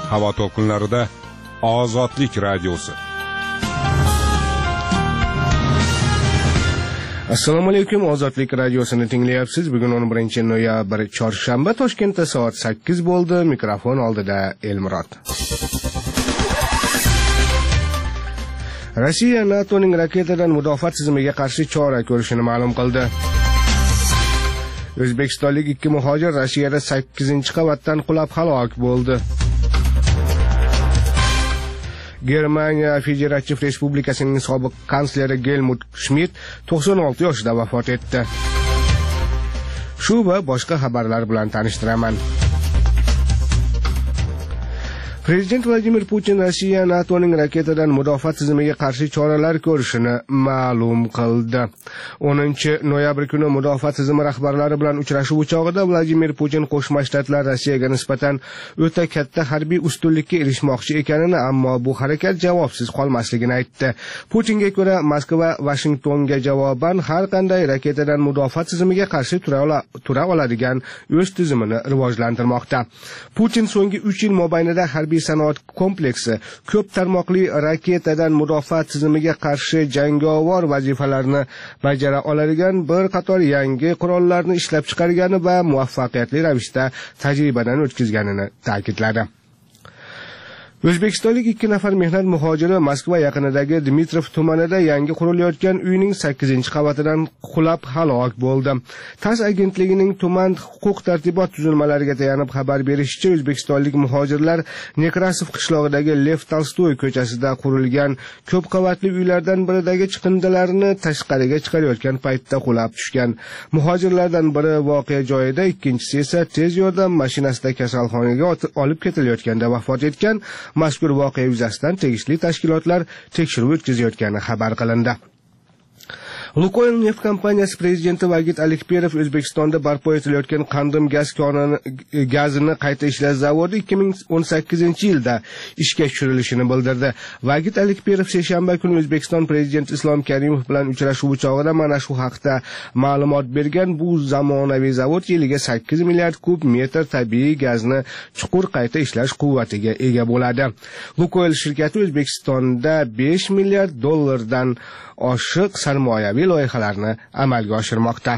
Havo to'lqinlarida Ozodlik radiosi. Assalomu alaykum, Ozodlik radiosini tinglayapsiz. Bugun 11-noyabr chorshanba, Toshkentda soat 8 bo'ldi. Mikrofon oldida Elmurod. Rossiya NATOning raketadan mudofaa tizimiga qarshi chora ko'rishini ma'lum qildi. O'zbekistonlik 2 muhojir Rossiyada 8-qavatdan qulab halok bo'ldi. Germaniya Federativ Respublikasining sobiq kansleri Helmut Schmidt 96 yoshida vafot etdi. Shu va boshqa xabarlar bilan tanishtiraman. Prezident Vladimir Putin Rossiya NATOning raketadan mudofaa tizimiga qarshi choralar ko'rishini ma'lum qildi. 10-noyabr kuni mudofaa tizimi rahbarlari bilan uchrashuv chog'ida Vladimir Putin Qo'shma Shtatlar Rossiyaga nisbatan o'ta katta harbiy ustunlikka erishmoqchi ekanini, ammo bu harakat javobsiz qolmasligini aytdi. Putinga ko'ra, Moskva Washingtonga javoban har qanday raketadan mudofaa tizimiga qarshi tura oladigan o'z tizimini rivojlantirmoqda. Putin so'nggi 3 yil mobaynida harbiy sanoat kompleksi ko'p tarmoqli raketadan mudofaa tizimiga qarshi jangovar vazifalarni bajara oladigan bir qator yangi qurollarni ishlab chiqargani va muvaffaqiyatli ravishda tajribadan o'tkazganini ta'kidladi. O'zbekistonlik 2 nafar mehnat muhojiri Moskva yaqinidagi Dmitrov tumanida yangi qurilayotgan uyning 8-qavatidan qulab halok bo'ldi. TASS agentligining tuman huquq-tartibot tuzilmalariga tayanib xabar berishicha, o'zbekistonlik muhojirlar Nekrasov qishlog'idagi Lev Tolstoy ko'chasida qurilgan ko'p qavatli uylardan biridagi chiqindilarni tashqariga chiqarayotgan paytda qulab tushgan. Muhojirlardan biri voqea joyida, ikkinchisi esa tez yordam mashinasida kasalxonaga olib ketilayotganda vafot etgan. Mazkur voqea yuzasidan tegishli tashkilotlar tekshiruv o'tkazayotgani xabar qilindi. Lukoil neft kompaniyasi prezidenti Vagit Alikperov O'zbekistonda barpo etilayotgan Qandim gazini qayta ishlash zavodi 2018-yilda ishga tushirilishini bildirdi. Vagit Alikperov seshanba kuni O'zbekiston prezidenti Islom Karimov bilan uchrashuv chog'ida mana shu haqda ma'lumot bergan. Bu zamonaviy zavod yiliga 8 milliard kub metr tabiiy gazni chuqur qayta ishlash quvvatiga ega bo'ladi. Lukoil shirkati O'zbekistonda 5 milliard dollardan oshiq sarmoyaviy loyihalarni amalga oshirmoqda.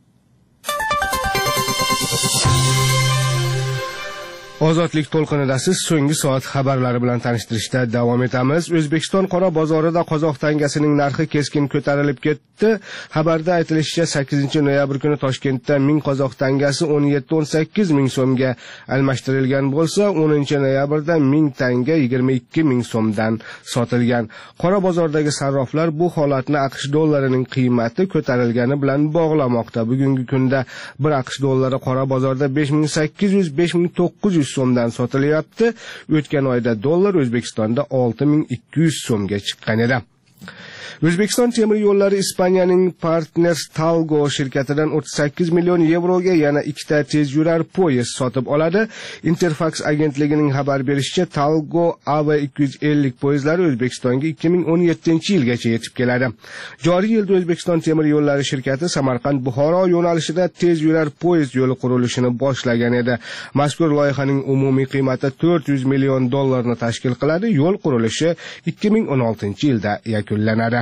Ozodlik to'lqinida siz so'nggi soat xabarlari bilan tanishtirishda davom etamiz. O'zbekiston qora bozorida qozoq tangasining narxi keskin ko'tarilib ketdi. Xabarda aytilishicha, 8-noyabr kuni Toshkentda 1000 qozoq tangasi 17-18 ming so'mga almashtirilgan bo'lsa, 10-noyabrda 1000 tanga 22 ming so'mdan sotilgan. Qora bozordagi sarroflar bu holatni AQSh dollarining qiymati ko'tarilgani bilan bog'lamoqda. Bugungi kunda 1 AQSh dollari qora bozorda 5800-5900 so'mdan sotilyapti. O'tgan oyda dollar O'zbekistonda 6200 so'mga chiqqan edi. O'zbekiston temir yo'llari Ispaniyaning Partners Talgo shirkatidan 38 million yevroga yana 2 ta tez yurar poyezd sotib oladi. Interfax agentligining xabar berishicha, Talgo AV250 poyezdlari O'zbekistonga 2017-yilgacha yetib keladi. Joriy yilda O'zbekiston temir yo'llari shirkati Samarqand-Buxoro yo'nalishida tez yurar poyezd yo'li qurilishini boshlagan edi. Mazkur loyihaning umumiy qiymati 400 million dollarni tashkil qiladi. Yo'l qurilishi 2016-yilda yakunlanadi.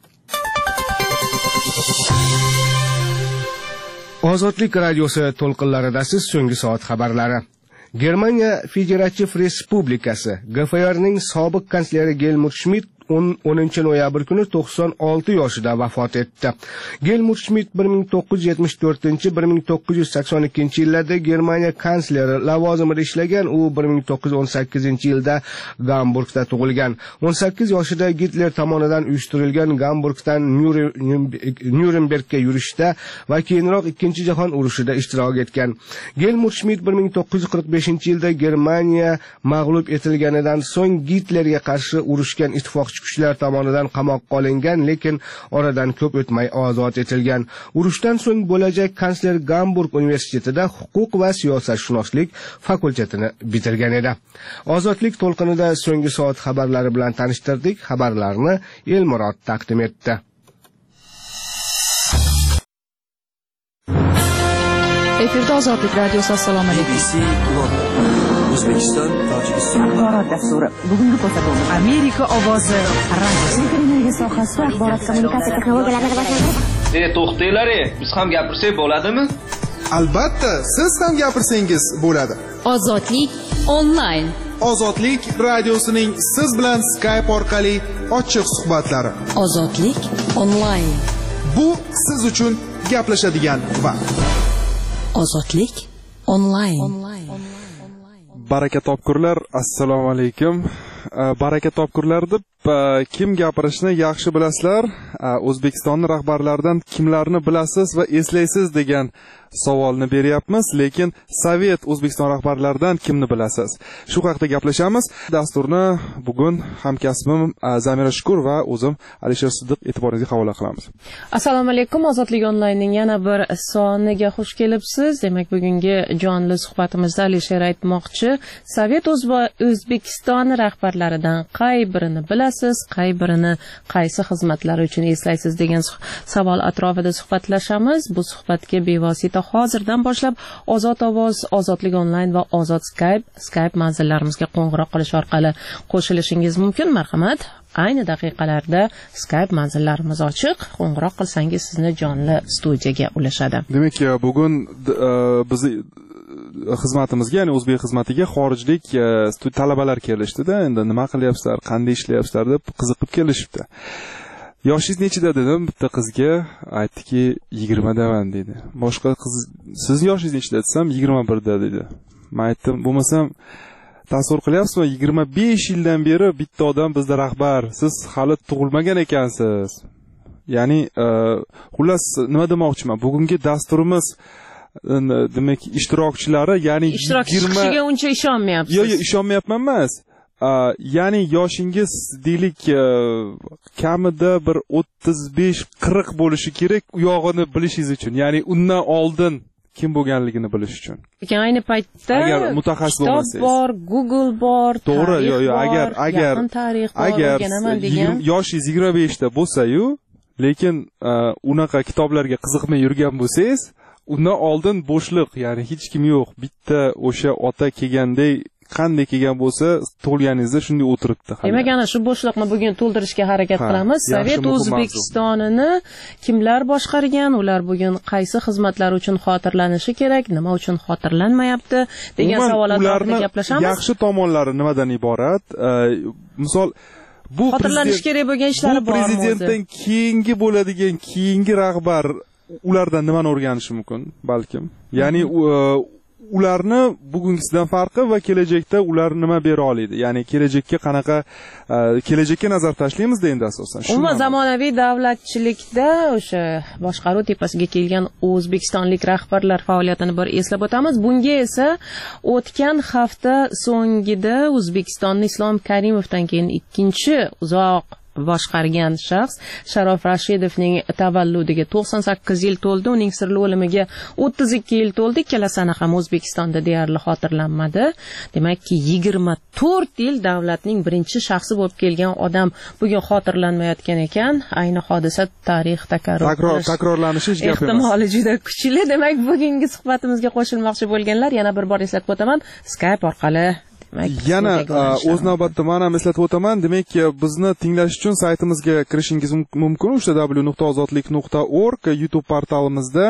Ozodlik radiosi to'lqinlarida siz so'nggi soat xabarlari. Germaniya Federativ Respublikasi GFRning sobiq kansleri Helmut Schmidt 10-noyabr kuni 96 yoshida vafot etdi. Helmut Schmidt 1974-1982-yillarda Germaniya kansleri lavozimida ishlagan. U 1918-yilda Gamburgda tug'ilgan. 18 yoshida Gitler tomonidan uyushtirilgan Gamburgdan Nyurenbergga yurishda va keyinroq 2-jahon urushida ishtirok etgan. Helmut Schmidt 1945-yilda Germaniya mag'lub etilganidan so'ng Gitlerga qarshi urushgan ittifoqchi kuchlar tomonidan qamoqqa olingan, lekin oradan ko'p o'tmay ozod etilgan. Urushdan so'ng bo'lajak kansler Gamburg universitetida huquq va siyosatshunoslik fakultetini bitirgan edi. Ozodlik to'lqinida so'nggi soat xabarlari bilan tanishtirdik. Xabarlarni Elmurod taqdim etdi. Efirda Ozodlik radiosi. Assalomu alaykum. O'zbekiston, Tojikiston axborot dasturi. Bugungi ko'rsatuvimiz Amerika ovozi radiosi. Televiziya sohasida axborot kommunikatsiya texnologiyalarini rivojlantirish. To'xtanglar, biz ham gapirsak bo'ladimi? Albatta, siz ham gapirsangiz bo'ladi. Ozodlik onlayn. Ozodlik radiosining siz bilan Skype orqali ochiq suhbatlari. Ozodlik onlayn. Bu siz uchun gaplashadigan vaqt. Ozodlik onlayn. Baraka topkurlar, assalomu alaykum. Baraka topkurlar deb kim gapirishni yaxshi bilasizlar? O'zbekistonning rahbarlaridan kimlarni bilasiz va eslaysiz degan savolni beryapmiz, lekin Sovet O'zbekiston rahbarlaridan kimni bilasiz? Shu haqida gaplashamiz. Dasturni bugun hamkasbim Zamira Shukur va o'zim Alisher Siddiq e'tiboringizga havola qilamiz. Assalomu alaykum. Ozodlik onlaynning yana bir soniga xush kelibsiz. Demak, bugungi jonli suhbatimizda Alisher aytmoqchi, Sovet O'zbekiston rahbarlaridan qay birini bilasiz, qay birini qaysi xizmatlari uchun eslaysiz degan savol atrofida suhbatlashamiz. Bu suhbatga bevosita hozirdan boshlab Ozod ovoz, Ozodlik onlayn va Ozod Skype manzillarimizga qo'ng'iroq qilish orqali qo'shilishingiz mumkin. Marhamat, ayni daqiqalarda Skype manzillarimiz ochiq. Qo'ng'iroq qilsangiz sizni jonli studiyaga ulashadi. Demak, bugun biz xizmatimizga, ya'ni o'zbek xizmatiga xorijlik talabalar kelishdi-da. Endi nima qilyapsizlar, qanday ishlayapsizlar deb qiziqib kelishibdi. Yoshingiz nechida dedim, bitta qizga aytdiki 20 daman dedi. Boshqa qiz siz yoshingiz nechida desam 21 da dedi. Men aytdim, bo'lmasam tasavvur qilyapsizmi, 25 yildan beri bitta odam bizda rahbar, siz hali tug'ilmagan ekansiz. Ya'ni xullas nima demoqchiman, bugungi dasturimiz demak ishtirokchilari, ya'ni ishtirokchiga uncha ishonmayapsiz. Yo'q, ishonmayapman emas. Ya'ni yoshingiz deylik kamida bir 35-40 bo'lishi kerak u yog'ini bilishingiz uchun. Ya'ni undan oldin kim bo'lganligini bilish uchun. Lekin ayni paytda agar mutaxassis bo'lmasangiz, bor, Google bor, to'g'ri, agar yoshingiz 25 da bo'lsa-yu, lekin unaqa kitoblarga qiziqmay yurgan bo'lsangiz, undan oldin bo'shliq, ya'ni hech kim yo'q. Bitta o'sha ota kelganday qanday kelgan bo'lsa, tug'ilganingizda shunday o'tiribdi. Demak, ana shu bo'shliqni bugun to'ldirishga harakat qilamiz. Sovet O'zbekistonini kimlar boshqargan, ular bugun qaysi xizmatlar uchun xotirlanishi kerak, nima uchun xotirlanmayapti degan savollar haqida gaplashamiz. Yaxshi tomonlari nimadan iborat? Misol bu xotirlanish kerak bo'lgan ishlari bormi? Prezidentdan keyingi bo'ladigan keyingi rahbar ulardan nimani o'rganishi mumkin, balkim. Ya'ni ularni bugungisidan farqi va kelajakda ular nima bera oladi? Ya'ni kelajakka nazar tashlaymizda endi asosan. Umuman zamonaviy davlatchilikda o'sha boshqaruv tepasiga kelgan o'zbekistonlik rahbarlar faoliyatini bir eslab o'tamiz. Bunga esa o'tgan hafta so'ngida O'zbekistonni Islom Karimovdan keyin ikkinchi uzoq boshqargan shaxs Sharof Rashidovning tavalludiga 98 yil to'ldi. Uning sirli o'limiga 32 yil to'ldi. Ikkalasini ham O'zbekistonda deyarli xotirlanmadi. Demakki 24 yil davlatning birinchi shaxsi bo'lib kelgan odam bugun xotirlanmayotgan ekan. Ayni hodisa tarix takrorlanishi hech gap emas. Ehtimoli juda kuchli. Demak, bugungi suhbatimizga qo'shilmoqchi bo'lganlar yana bir bor eslatib o'taman, Skype orqali yana o'z navbatda men ham eslatib o'taman. Demak, bizni tinglash uchun saytimizga kirishingiz mumkin. www.ozodlik.org, YouTube portalimizda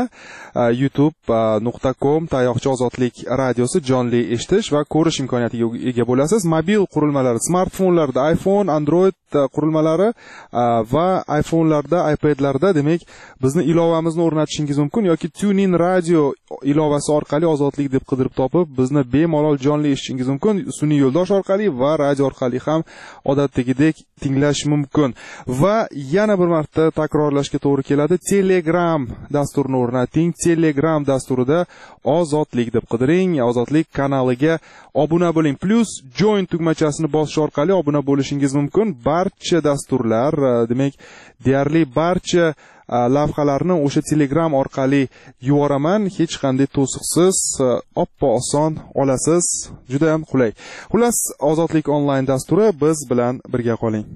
youtube.com ozodlik radiosi jonli eshitish va ko'rish imkoniyatiga ega bo'lasiz. Mobil qurilmalar, smartfonlarda iPhone, Android qurilmalari va iPhone'larda, iPad'larda demak bizni ilovamizni o'rnatishingiz mumkin yoki TuneIn radio ilovasi orqali Ozodlik deb qidirib topib bizni bemalol jonli eshitishingiz mumkin. Sun'iy yo'ldosh orqali va radio orqali ham odatdagidek tinglash mumkin. Va yana bir marta takrorlashga to'g'ri keladi. Telegram dasturini o'rnating. Telegram dasturida Ozodlik deb qidiring. Ozodlik kanaliga obuna bo'ling. Plus join tugmachasini bosish orqali obuna bo'lishingiz mumkin. Barcha dasturlar, demak, deyarli barcha lavhalarni o'sha Telegram orqali yuboraman. Hech qanday to'siqsiz, oppo oson olasiz. Juda ham qulay. Xullas, Ozodlik onlayn dasturi, biz bilan birga qoling.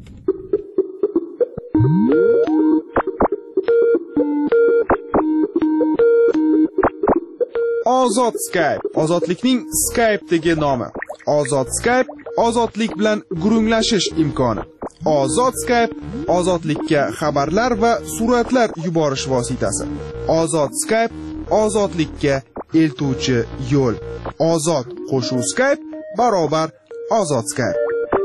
Ozod Skype, Ozodlikning Skype'dagi nomi. Ozod Skype ozodlik bilan gurunglashish imkoni. Ozod Skype ozodlikka xabarlar va suratlar yuborish vositasi. Ozod Skype ozodlikka eltuvchi yo'l. Ozod qo'shuv Skype barobar Ozod Skype.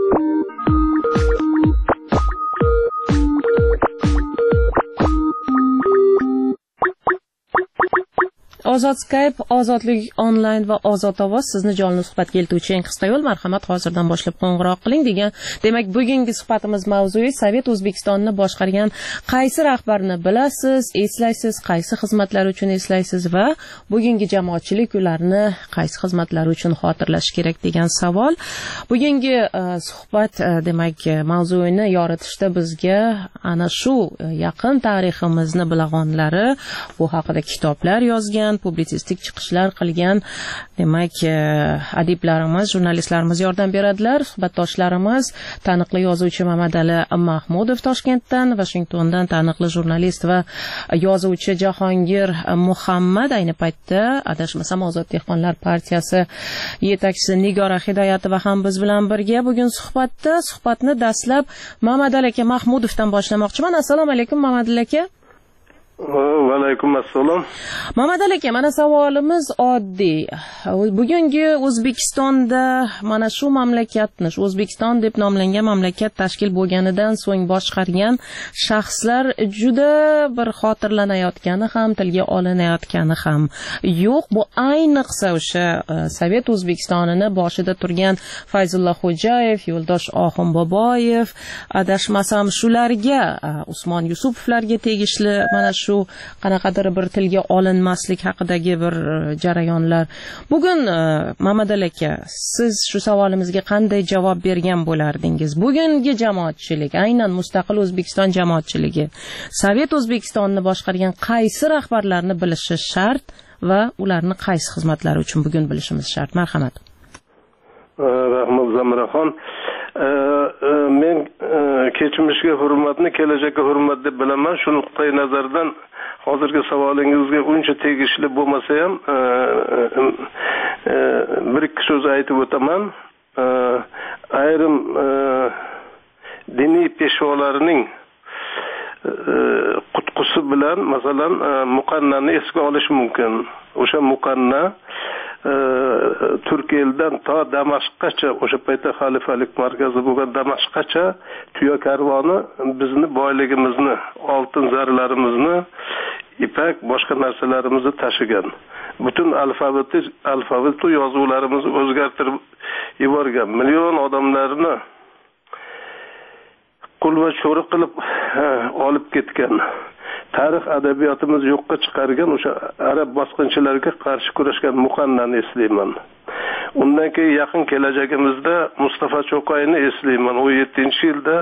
Ozod Skype, ozodlik onlayn va ozod ovoz sizni jonli suhbatga keltiruvchi eng qisqa yo'l. Marhamat, hozirdan boshlab qo'ng'iroq qiling degan. Demak, bugungi suhbatimiz mavzui Sovet O'zbekistonni boshqargan qaysi rahbarni bilasiz, eslaysiz, qaysi xizmatlari uchun eslaysiz va bugungi jamoatchilik ularni qaysi xizmatlari uchun xotirlash kerak degan savol. Bugungi suhbat demak mavzuini yoritishda bizga ana shu yaqin tariximizni bilag'onlari bu haqida kitoblar yozgan, publitsistik chiqishlar qilgan demak adiblarimiz, jurnalistlarimiz yordam beradilar. Suhbatdoshlarimiz taniqli yozuvchi Mamadali Mahmudov Toshkentdan, Washingtondan taniqli jurnalist va yozuvchi Jahongir Muhammad, ayni paytda adashmasam Ozod dehqonlar partiyasi yetakchisi Nigora Hidoyatova ham biz bilan birga bugun suhbatni dastlab Mamadali aka Mahmudovdan boshlamoqchiman. Assalomu alaykum Mamadali aka. Va alaykum assalom. Mamadali aka, mana savolimiz oddiy. Bugungi O'zbekistonda mana shu mamlakatni, shu O'zbekiston deb nomlangan mamlakat tashkil bo'lganidan so'ng boshqargan shaxslar juda bir xotirlanayotgani ham, tilga olinayotgani ham yo'q. Bu ayniqsa o'sha Sovet O'zbekistonini boshida turgan Fayzulla Xo'jayev, Yo'ldosh Oxun Boboyev, adashmasam shularga, Usmon Yusupovlarga tegishli mana shu qanaqadir bir tilga olinmaslik haqidagi bir jarayonlar. Bugun Mamadali aka, siz shu savolimizga qanday javob bergan bo'lardingiz? Bugungi jamoatchilik, aynan mustaqil O'zbekiston jamoatchiligi Sovet O'zbekistonni boshqargan qaysi rahbarlarni bilishi shart va ularni qaysi xizmatlari uchun bugun bilishimiz shart? Marhamat. Rahmat Zamiraxon. Men kechmishga hurmatni, kelajakka hurmat deb bilaman. Shu nuqtai nazardan hozirgi savolingizga uncha tegishli bo'lmasa ham bir ikki so'z aytib o'taman. Ayrim diniy peshvolarining qutqusi bilan masalan Muqannani esga olish mumkin. O'sha Muqanna Turkiyadan to Damashqgacha, o'sha paytda xalifalik markazi bo'lgan Damashqgacha tuya karvoni bizni boyligimizni, oltin zarlarimizni, ipak, boshqa narsalarimizni tashigan. Butun alfavit yozuvlarimizni o'zgartirib yuborgan. Million odamlarni qul va cho'ri qilib olib ketgan. Tarix adabiyotimiz yo'qqa chiqargan o'sha arab bosqinchilarga qarshi kurashgan Muqannani eslayman. Undan keyin yaqin kelajagimizda Mustafa Cho'qayni eslayman. 17-yilda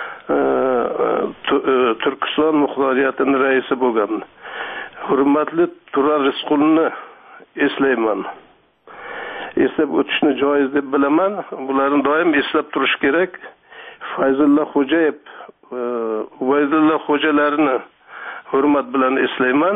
Turkiston muxtoriyatining raisi bo'lgan. Hurmatli Turar Rizqulni eslayman. Eslab o'tishni joiz deb bilaman. Bularni doim eslab turish kerak. Fayzulla Xo'jayev, Ubaydulla Xo'jalarini hurmat bilan eslayman.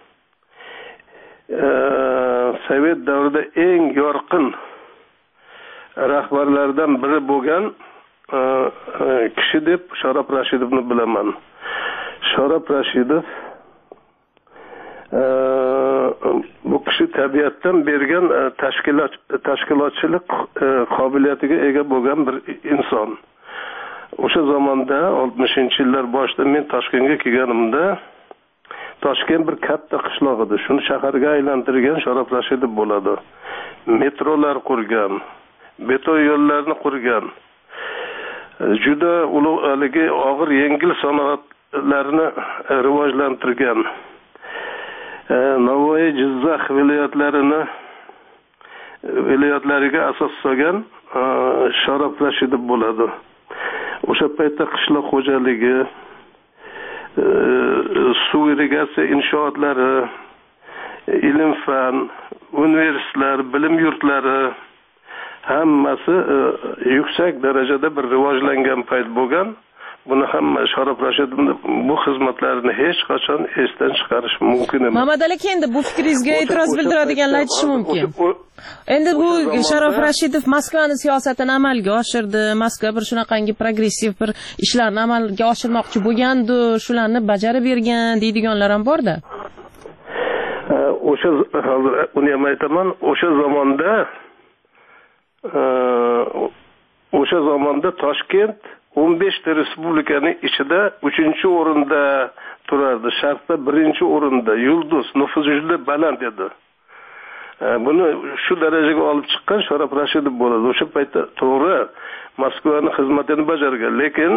Sovet davrida eng yorqin rahbarlardan biri bo'lgan kishi deb Sharof Rashidovni bilaman. Sharof Rashidov bu kishi tabiatdan bergan tashkilotchilik qobiliyatiga ega bo'lgan bir inson. O'sha zamonda 60-yillar boshida men Toshkentga kelganimda Toshkent bir katta qishloq edi. Shuni shaharga aylantirgan Sharof Rashidov bo'ladi. Metrolar qurgan, beton yo'llarni qurgan. Juda ulug'ligi og'ir yengil sanoatlarni rivojlantirgan. Navoiy, Jizzax viloyatlariga asos solgan Sharof Rashidov bo'ladi. O'sha paytda qishloq xo'jaligi, suv irrigatsiya inshootlari, ilm-fan, universitetlar, bilim yurtlari hammasi yuksak darajada bir rivojlangan payt bo'lgan. Buni hamma Sharof Rashidovning bu xizmatlarini hech qachon esdan chiqarish mumkin emas. Mamadali aka, endi bu fikringizga e'tiroz bildiradiganlar aytishi mumkin. Endi bu Sharof Rashidov Moskvani siyosatini amalga oshirdi. Moskva bir shunaqangi progressiv bir ishlarni amalga oshirmoqchi bo'lgandi, shularni bajarib bergan deydiganlar ham bor-da. O'sha hozir uni ham aytaman, o'sha zamonda Toshkent 15 ta respublikaning ichida 3-o'rinda turardi. Sharqda 1-o'rinda. Yulduz nufuzi juda baland edi. Buni shu darajaga olib chiqqan Sharof Rashidov bo'ladi. O'sha paytda to'g'ri Moskvaning xizmatini bajargan, lekin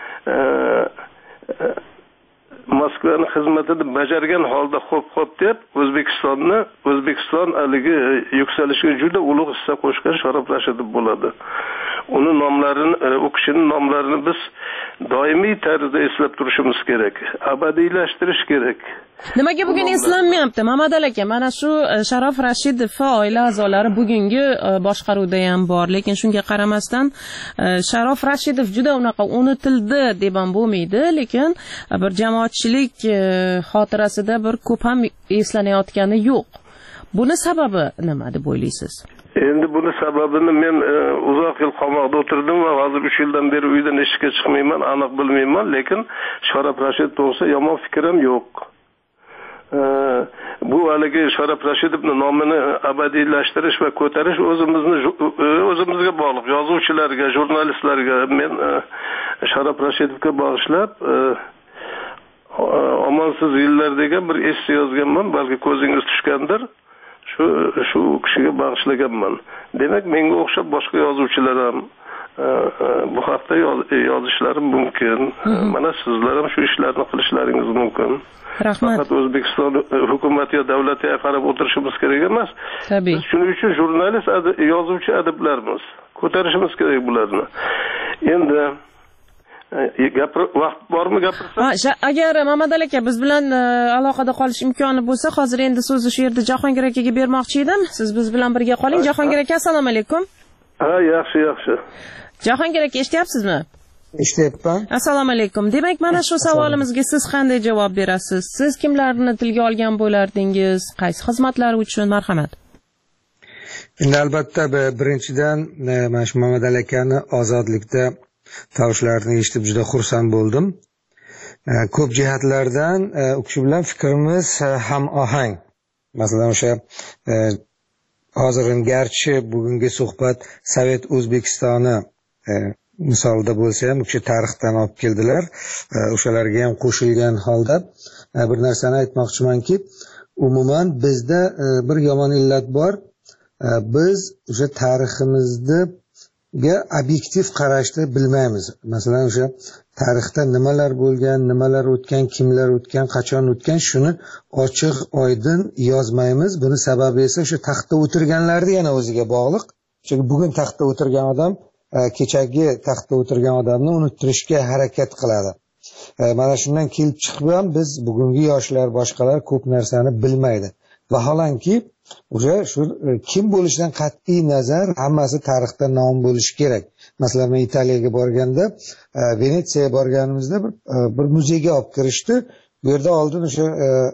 Moskvaning xizmatini bajargan holda xo'p deb O'zbekiston haligi yuksalishiga juda ulug' hissa qo'shgan Sharof Rashidov bo'ladi. Uni nomlarini, u kishining nomlarini biz doimiy tarzda eslab turishimiz kerak, abadiylashtirish kerak. Nimaga bugun eslanmayapti? Mamadal aka, mana shu Sharof Rashidov va oila a'zolari bugungi boshqaruvda ham bor, lekin shunga qaramasdan Sharof Rashidov juda unaqa unutildi deb ham bo'lmaydi, lekin bir jamoatchilik xotirasida bir ko'p ham eslanayotgani yo'q. Buni sababi nima deb o'ylaysiz? Endi buni sababini men uzoq yil qamoqda o'tirdim va hozir 3 yildan beri uydan eshikka chiqmayman, aniq bilmayman, lekin Sharof Rashidov to'g'risida yomon fikrim yo'q. Bu haligi Sharof Rashidovning nomini abadiylashtirish va ko'tarish o'zimizga bog'liq. Yozuvchilarga, jurnalistlarga men Sharof Rashidovga bag'ishlab Omonsiz yillar degan bir esse yozganman, balki ko'zingiz tushgandir. Shu kishiga bag'ishlaganman. Demak, menga o'xshab boshqa yozuvchilar ham bu haqda yozishlari mumkin. Mana sizlar ham shu ishlarni qilishlaringiz mumkin. Rahmat. Faqat O'zbekiston hukumatiga, davlatiga qarab o'tirishimiz kerak emas. Tabii. Biz shuning uchun jurnalist, yozuvchi adiblarmiz. Ko'tarishimiz kerak bularni. Endi vaqt bormi gapirsam? Agar Mamadal aka biz bilan aloqada qolish imkoni bo'lsa, hozir endi so'zni shu yerda Jahongir akaga bermoqchi edim. Siz biz bilan birga qoling. Jahongir aka, assalomu alaykum. Ha, yaxshi. Jahongir aka, eshityapsizmi? Eshityapman. Assalomu alaykum. Demak, mana shu savolimizga siz qanday javob berasiz? Siz kimlarni tilga olgan bo'lardingiz? Qaysi xizmatlar uchun? Marhamat. Endi albatta birinchidan mana shu Mamadal akani ozodlikda tanishlarini eshitib juda xursand bo'ldim. Ko'p jihatlardan u kishi bilan fikrimiz ham ohang. Masalan, o'sha hozir garchi bugungi suhbat Sovet O'zbekistoni misolida bo'lsa ham, u kishi tarixdan olib keldilar. O'shalarga ham qo'shilgan holda bir narsani aytmoqchimanki, umuman bizda bir yomon illat bor. Biz o'sha tariximizni obyektiv qarashni bilmaymiz. Masalan, o'sha tarixda nimalar bo'lgan, nimalar o'tgan, kimlar o'tgan, qachon o'tgan, shuni ochiq, oydin yozmaymiz. Buni sababi esa o'sha taxtda o'tirganlarni yana o'ziga bog'liq. Chunki bugun taxtda o'tirgan odam kechagi taxtda o'tirgan odamni unuttirishga harakat qiladi. Mana shundan kelib chiqib ham biz bugungi yoshlar, boshqalar ko'p narsani bilmaydi. Vaholanki o'sha shu kim bo'lishidan qat'iy nazar hammasi tarixda nom bo'lishi kerak. Masalan, men Italiyaga borganda, Venetsiyaga borganimizda bir muzeyga olib kirishdi. Bu yerda oldin o'sha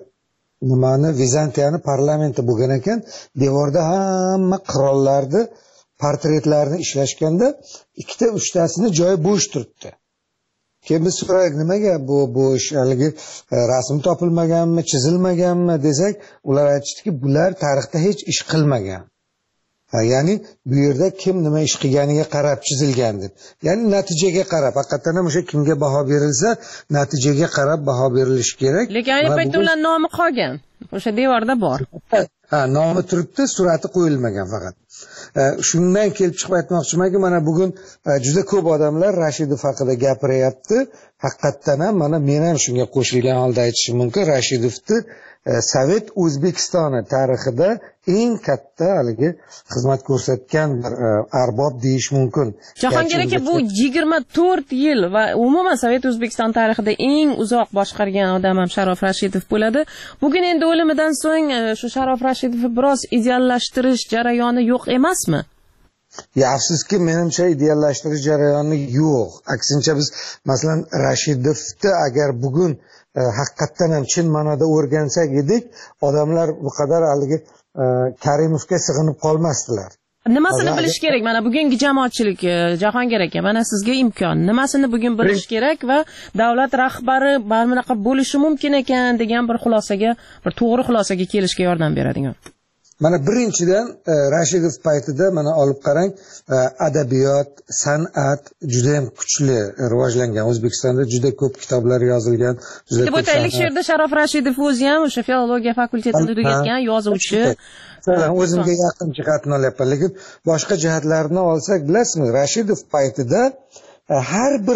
Vizantiyani parlamenti bo'lgan ekan, devorda hamma qirollarni portretlarini ishlashganda 2-3tasini joyi bo'sh turibdi. Keyin biz so'radik, nimaga bu ish haligi rasm topilmaganmi, chizilmaganmi desak, ular aytishdiki, bular tarixda hech ish qilmagan. Ya'ni bu yerda kim nima ish qilganiga qarab chizilgan deb. Ya'ni natijaga qarab, haqiqatan ham o'sha kimga baho berilsa, natijaga qarab baho berilishi kerak. Lekin ayni paytda ular nomi qolgan. O'sha devorda bor. Nomi turibdi, surati qo'yilmagan faqat. Shundan kelib chiqib aytmoqchimanki, mana bugun juda ko'p odamlar Rashidov haqida gapiryapti. Haqiqatan ham mana men ham shunga qo'shilgan holda aytishim mumkin. Rashidovni Sovet O'zbekistoni tarixida eng katta haligi xizmat ko'rsatgan bir arbob deyish mumkin. Jahongir aka, bu 24 yil va umuman Sovet O'zbekiston tarixida eng uzoq boshqargan odam ham Sharof Rashidov bo'ladi. Bugun endi o'limidan so'ng shu Sharof Rashidovni biroz ideallashtirish jarayoni yo'q emasmi? Afsuski, menimcha ideallashtirish jarayoni yo'q. Aksincha biz masalan Rashidovni agar bugun haqiqatdan ham chin ma'noda o'rgansak edik, odamlar bu qadar haligi Karimovga sig'inib qolmasdilar. Nimasini bilish kerak? Mana bugungi jamoatchilik, Jahongir aka, mana sizga imkon. Nimasini bugun bilish kerak va davlat rahbari bunaqa bo'lishi mumkin ekan degan bir xulosaga, bir to'g'ri xulosaga kelishga yordam beradigan. Mana birinchidan Rashidov paytida mana olib qarang, adabiyot, san'at juda ham kuchli rivojlangan. O'zbekistonda juda ko'p kitoblar yozilgan, juda ko'p. Deb o'taylik, shu yerda Sharof Rashidov o'zi ham o'sha filologiya fakultetini tugatgan yozuvchi. O'zimga yaqin jihatni olyapman, lekin boshqa jihatlarini olsak, bilasizmi, Rashidov paytida har bir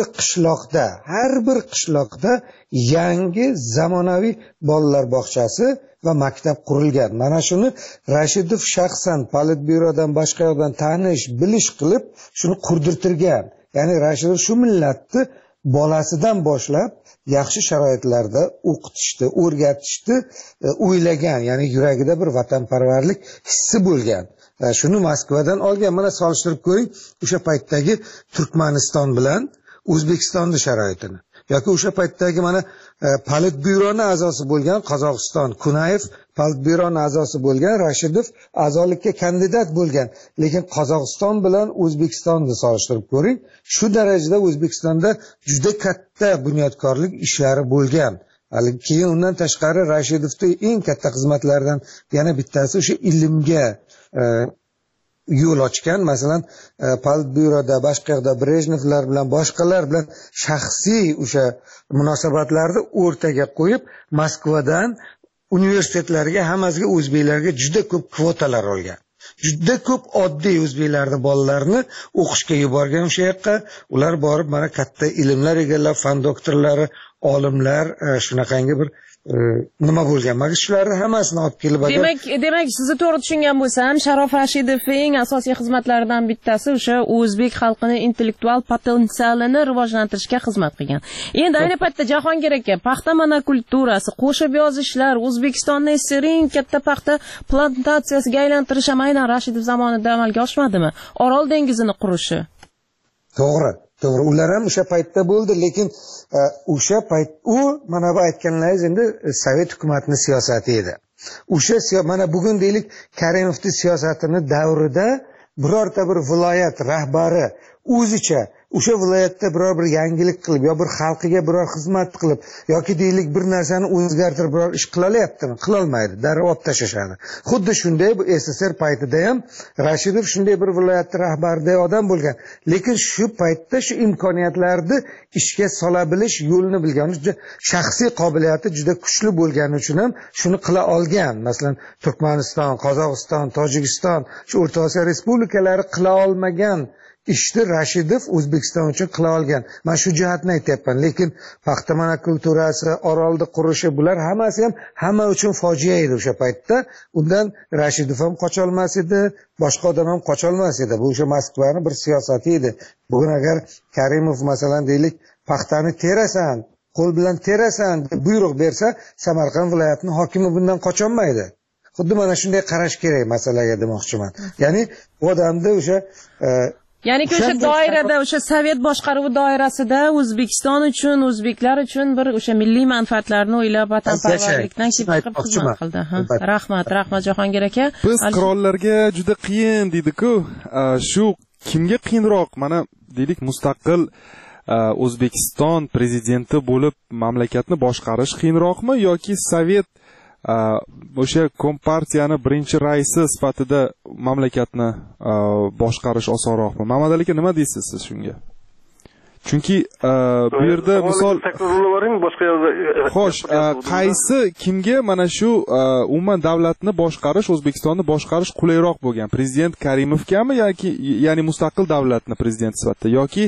qishloqda yangi zamonaviy bolalar bog'chasi va maktab qurilgan. Mana shuni Rashidov shaxsan Politbyurodan boshqa yoqdan tanish, bilish qilib shuni qurdirtirgan. Ya'ni Rashidov shu millatni bolasidan boshlab yaxshi sharoitlarda o'qitishdi, o'rgatishdi, o'ylagan, ya'ni yuragida bir vatanparvarlik hissi bo'lgan. Shuni Moskvadan olgan. Mana solishtirib ko'ring, o'sha paytdagi Turkmaniston bilan O'zbekistonning sharoitini. Yoki o'sha paytdagi mana Politbyuroning a'zosi bo'lgan Qozog'iston, Kunayev Politbyuroning a'zosi bo'lgan, Rashidov a'zolikka kandidat bo'lgan. Lekin Qozog'iston bilan O'zbekistonni solishtirib ko'ring, shu darajada O'zbekistonda juda katta bunyodkorlik ishlari bo'lgan. Keyin undan tashqari Rashidovning eng katta xizmatlaridan yana bittasi o'sha ilmga yo'l ochgan. Masalan, Politbyuroda, boshqa yerda Brejnevlar bilan boshqalar bilan shaxsiy o'sha munosabatlarni o'rtaga qo'yib, Moskvadan universitetlarga, hammasiga o'zbeklarga juda ko'p kvotalar olgan. Juda ko'p oddiy o'zbeklarning bolalarini o'qishga yuborgan o'sha yoqqa. Ular borib mana katta ilmlar egallab, fan doktorlari, olimlar, shunaqangi bir nima bo'lgan. Mana shularni hammasini olib kelib, demak sizni to'g'ri tushungan bo'lsam, Sharof Rashidovning asosiy xizmatlaridan bittasi o'sha o'zbek xalqining intellektual potensialini rivojlantirishga xizmat qilgan. Endi ayni paytda Jahongir aka, paxta monokulturasi, qo'shib yozishlar, O'zbekistonni eng katta paxta plantatsiyasiga aylantirish ham aynan Rashidov zamonida amalga oshmadimi? Orol dengizini qurishi. To'g'ri. Ular ham o'sha paytda bo'ldi, lekin o'sha payt u mana bu aytganlaringiz endi Sovet hukumatining siyosati edi. O'sha mana bugun deylik Karimovning siyosatini davrida birorta bir viloyat rahbari o'zicha o'sha viloyatda biror bir yangilik qilib, yo bir xalqiga biror xizmat qilib, yoki deylik bir narsani o'zgartirib biror ish qila olyaptimi? Qila olmaydi, darrov olib tashlashadi. Xuddi shunday bu SSR paytida ham Rashidov shunday bir viloyat rahbariday odam bo'lgan. Lekin shu paytda shu imkoniyatlarni ishga sola bilish yo'lini bilgan, shaxsiy qobiliyati juda kuchli bo'lgani uchun ham shuni qila olgan. Masalan, Turkmaniston, Qozog'iston, Tojikiston, shu O'rta Osiyo respublikalari qila olmagan ishni Rashidov O'zbekiston uchun qila olgan. Men shu jihatni aytyapman. Lekin paxta monokulturasi, Orolni qurishi, bular hammasi ham hamma uchun fojia edi o'sha paytda. Undan Rashidov ham qocha olmas edi, boshqa odam ham qocha olmas edi. Bu o'sha Moskvaning bir siyosati edi. Bugun agar Karimov masalan deylik paxtani terasan, qo'l bilan terasan deb buyruq bersa, Samarqand viloyatining hokimi bundan qocha olmaydi. Xuddi mana shunday qarash kerak masalaga demoqchiman. Ya'ni odamda o'sha ya'ni o'sha doirada, o'sha Sovet boshqaruvi doirasida O'zbekiston uchun, o'zbeklar uchun bir o'sha milliy manfaatlarni o'ylab, vatanparvarlikdan chiqib xizmat qildi. Rahmat Jahongir aka. Biz qirollarga juda qiyin deydi-ku. Shu kimga qiyinroq? Mana deylik mustaqil O'zbekiston prezidenti bo'lib mamlakatni boshqarish qiyinroqmi yoki Sovet o'sha kompartiyani birinchi raisi sifatida mamlakatni boshqarish osonroqmi? Mamad aka, nima deysiz siz shunga? Chunki bu yerda misol xo'sh, qaysi kimga mana shu umuman davlatni boshqarish, O'zbekistonni boshqarish qulayroq bo'lgan? Prezident Karimovgami yoki ya'ni mustaqil davlatni prezident sifatida yoki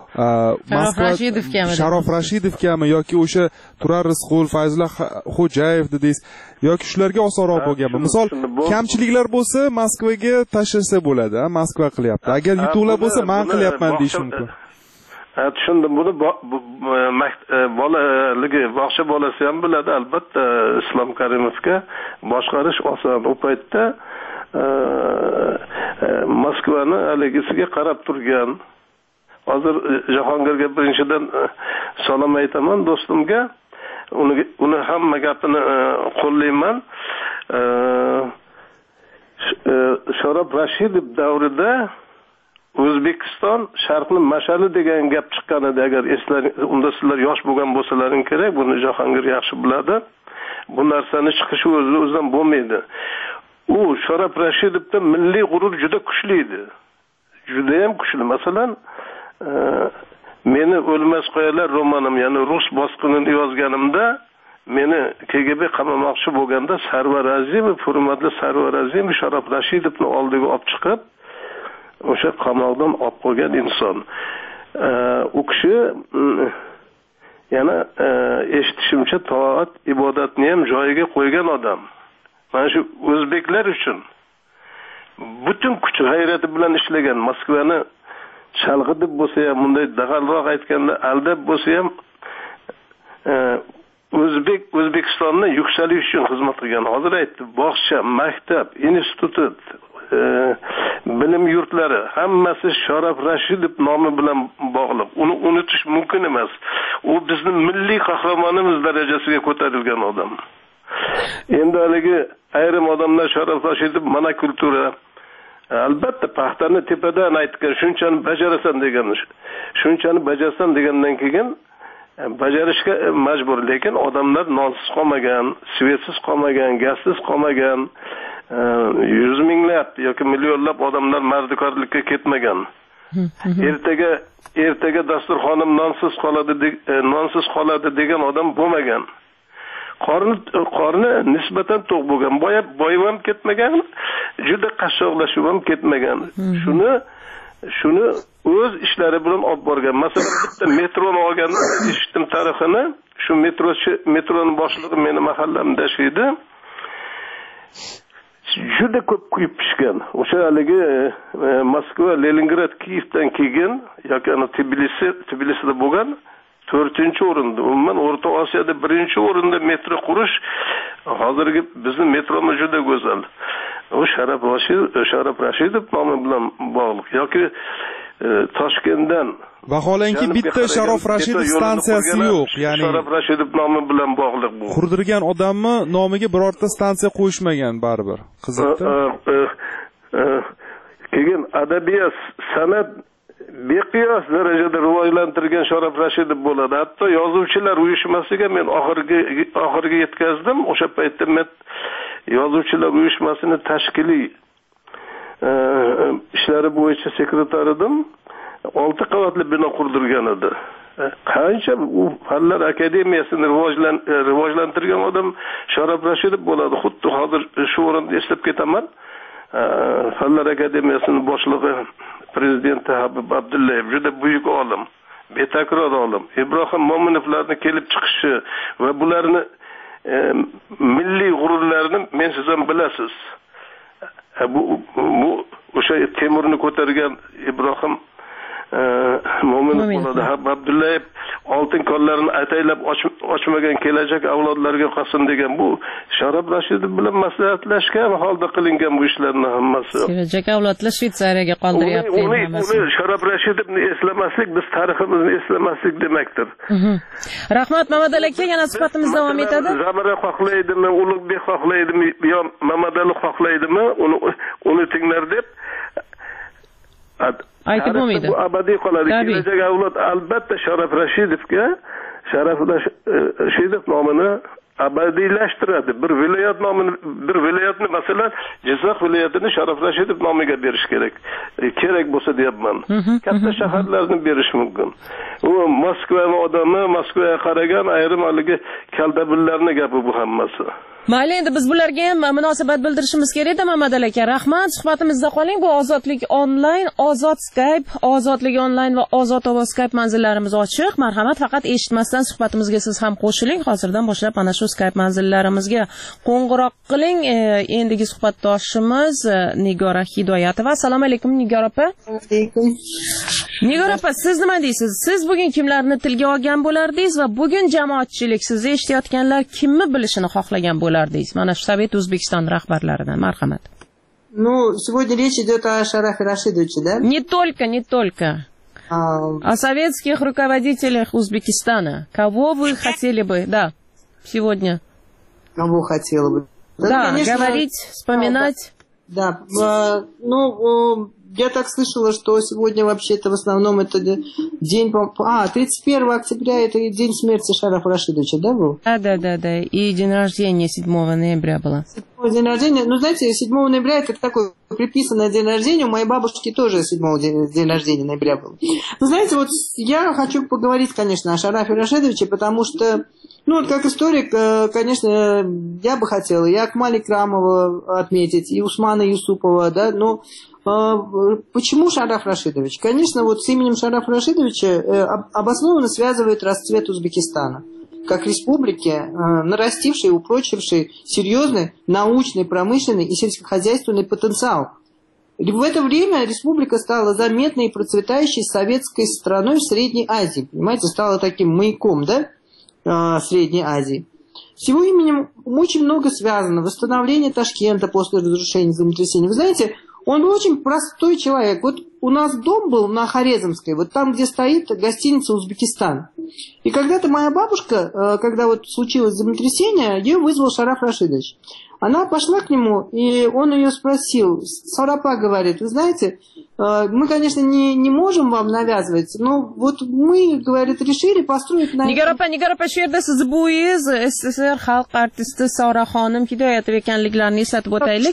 Sharof Rashidovgami yoki o'sha Turar Rizqul, Fayzullo Xo'jayev dedingiz yoki shularga osonroq bo'lganmi? Misol kamchiliklar bo'lsa Moskvaga tashlasa bo'ladi, Moskva qilyapti. Agar yutuqlar bo'lsa men qilyapman deyish mumkin. Tushundim. Buni bolaligi, bog'cha bolasi ham biladi, albatta. Islom Karimovga boshqarish oson. U paytda Moskvani haligisiga qarab turgan. Hozir Jahongirga birinchidan salom aytaman do'stimga. uni hamma gapini qo'llayman. Sharof Rashidov davrida O'zbekiston Sharqning mashali degan gap chiqqan edi. Agar unda sizlar yosh bo'lgan bo'lsalaring kerak, buni Jahongir yaxshi biladi. Bu narsani chiqishi o'zidan bo'lmaydi. U Sharof Rashidovda milliy g'urur juda kuchli edi. Juda ham kuchli. Masalan, meni O'lmas qoyalar romanim, ya'ni rus bosqinini yozganimda meni KGB qamamoqchi bo'lganda Sarvar Azimov, hurmatli Sarvar Azimov Sharof Rashidovni oldiga olib chiqib, o'sha qamoqdan olib qo'ygan inson. U kishi yana eshitishimcha toat, ibodatni ham joyiga qo'ygan odam. Mana shu o'zbeklar uchun butun kuch g'ayrati bilan ishlagan. Moskvani chalg'itib bo'lsa ham, bunday dag'alroq aytganda aldab bo'lsa ham O'zbekistonni yuksalish uchun xizmat qilgan. Hozir aytdi, bog'cha, maktab, institut, bilim yurtlari hammasi Sharof Rashidov nomi bilan bog'liq. Uni unutish mumkin emas. U bizning milliy qahramonimiz darajasiga ko'tarilgan odam. Endi haligi ayrim odamlar Sharof Rashidov monokultura, albatta paxtani tepadan aytgan, shunchani bajarasan degan. Shunchani bajarsan degandan keyin bajarishga majbur, lekin odamlar nonsiz qolmagan, svetsiz qolmagan, gazsiz qolmagan, 100 minglab yoki millionlab odamlar mardikorlikka ketmagan. Ertaga dasturxonim nonsiz qoladi degan odam bo'lmagan. Qorni nisbatan to'q bo'lgan, boyib ham ketmagan, juda qashshoqlashib ham ketmagan. Shuni o'z ishlari bilan olib borgan. Masalan, bitta metroni olganda eshitdim tarixini. Shu metroning boshlig'i meni mahallamda yashaydi. Juda ko'p kuyib pishgan. O'sha haligi Moskva, Leningrad, Kiyevdan keyin yoki Tbilisida bo'lgan 4-o'rinda. Umuman O'rta Osiyoda 1-o'rinda metro qurish hozirgi bizning metromiz juda go'zal. U Sharof Rashidov nomi bilan bog'liq. Yoki Toshkentdan vaholanki bitta Sharof Rashidov stansiyasi yo'q, ya'ni Sharof Rashidov nomi bilan bog'liq bu. Qurdirgan odamni nomiga birorta stansiya qo'yishmagan baribir. Qiziqda. Keyin adabiyot, san'at beqiyos darajada rivojlantirgan Sharof Rashidov bo'ladi. Hatto yozuvchilar uyushmasiga men oxirgi yetkazdim. O'sha paytda men yozuvchilar uyushmasini tashkiliy ishlari bo'yicha sekretar edim. 6 qavatli bino qurdirgan edi. Qancha u Fanlar akademiyasini rivojlantirgan odam Sharof Rashidov bo'ladi. Xuddi hozir shu o'rinda eslab ketaman. Fanlar akademiyasining boshlig'i prezidenti Habib Abdullayev juda buyuk olim, betakror olim. Ibrohim Mo'minovlarni kelib chiqishi va bularni milliy g'ururlarini men siz ham bilasiz. Bu o'sha Temurni ko'targan Ibrohim Mo'minov bo'ladi. Abdullayev oltin qo'llarini ataylab ochmagan kelajak avlodlarga qolsin degan. Bu Sharof Rashidov bilan maslahatlashgan holda qilingan bu ishlarning hammasi. Kelajak avlodlar Shvetsariyaga qoldiryapti hammasi. Uni Sharof Rashidovni eslamaslik biz tariximizni eslamaslik demakdir. Rahmat Mamadali aka, yana suhbatimiz davom etadi. Zamira xohlaydimi, Ulug'bek xohlaydimi yo Mamadali xohlaydimi, uni tinglar deb aytib bo'lmaydi. Bu abadiy qoladi. Kelajak avlod albatta Sharof Rashidovga, Sharof Rashidov nomini abadiylashtiradi. Bir viloyatni masalan Jizzax viloyatini Sharof Rashidov nomiga berish kerak. Kerak bo'lsa deyapman. Katta shaharlarni berish mumkin. U Moskvani odami, Moskvaga qaragan ayrim haligi kaldabullarning gapi bu hammasi. Mayli, endi biz bularga ham munosabat bildirishimiz kerak-da Mamadali aka. Rahmat, suhbatimizda qoling. Bu Ozodlik onlayn, Ozod Skype, Ozodlik onlayn va Ozod ovoz Skype manzillarimiz ochiq. Marhamat, faqat eshitmasdan suhbatimizga siz ham qo'shiling. Hozirdan boshlab mana shu Skype manzillarimizga qo'ng'iroq qiling. Endigi suhbatdoshimiz Nigora Hidoyatova. Assalomu alaykum Nigora opa. Alaykum. Nigora opa, siz nima deysiz? Siz bugun kimlarni tilga olgan bo'lardingiz va bugun jamoatchilik sizni eshitayotganlar kimni bilishini xohlagan bo'lar? Mana shu Sovet O'zbekiston rahbarlaridan marhamat. Ну, сегодня речь идет о Шарафе Рашидовиче, да? Не только. О советских руководителях Узбекистана. Кого вы хотели бы, да? сегодня? Кого хотела бы? Да, конечно, говорить, вспоминать. Да, я так слышала, что сегодня вообще-то в основном это день... 31 октября это день смерти Шарафа Рашидовича, да, был? Да. И день рождения 7 ноября было. День рождения, знаете, 7 ноября это такой приписанный день рождения. У моей бабушки тоже 7 день рождения ноября был. Знаете, вот я хочу поговорить, конечно, о Шарафе Рашидовиче, потому что, как историк, конечно, я бы хотела и Акмали Крамова отметить, и Усмана Юсупова, да, но почему Шараф Рашидович? Конечно, вот с именем Шарафа Рашидовича обоснованно связывает расцвет Узбекистана как республики, нарастившей и упрочившей серьезный научный, промышленный и сельскохозяйственный потенциал. В это время республика стала заметной и процветающей советской страной в Средней Азии. Понимаете, стала таким маяком, да, Средней Азии. С его именем очень много связано. Восстановление Ташкента после разрушения землетрясения. Вы знаете, он был очень простой человек. Вот у нас дом был на Хорезмской, вот там, где стоит гостиница «Узбекистан». И когда-то моя бабушка, когда вот случилось землетрясение, ее вызвал Шараф Рашидович. Она пошла к нему, и он ее спросил. Сарапа говорит, вы знаете, мы, конечно, не можем вам навязывать, но вот мы, говорит, решили построить... Nigar opa, shu yerda siz bo'yingiz SSSR xalq artisti Sora xonim Hidoyatova ekanliklarini eslatib o'taylik.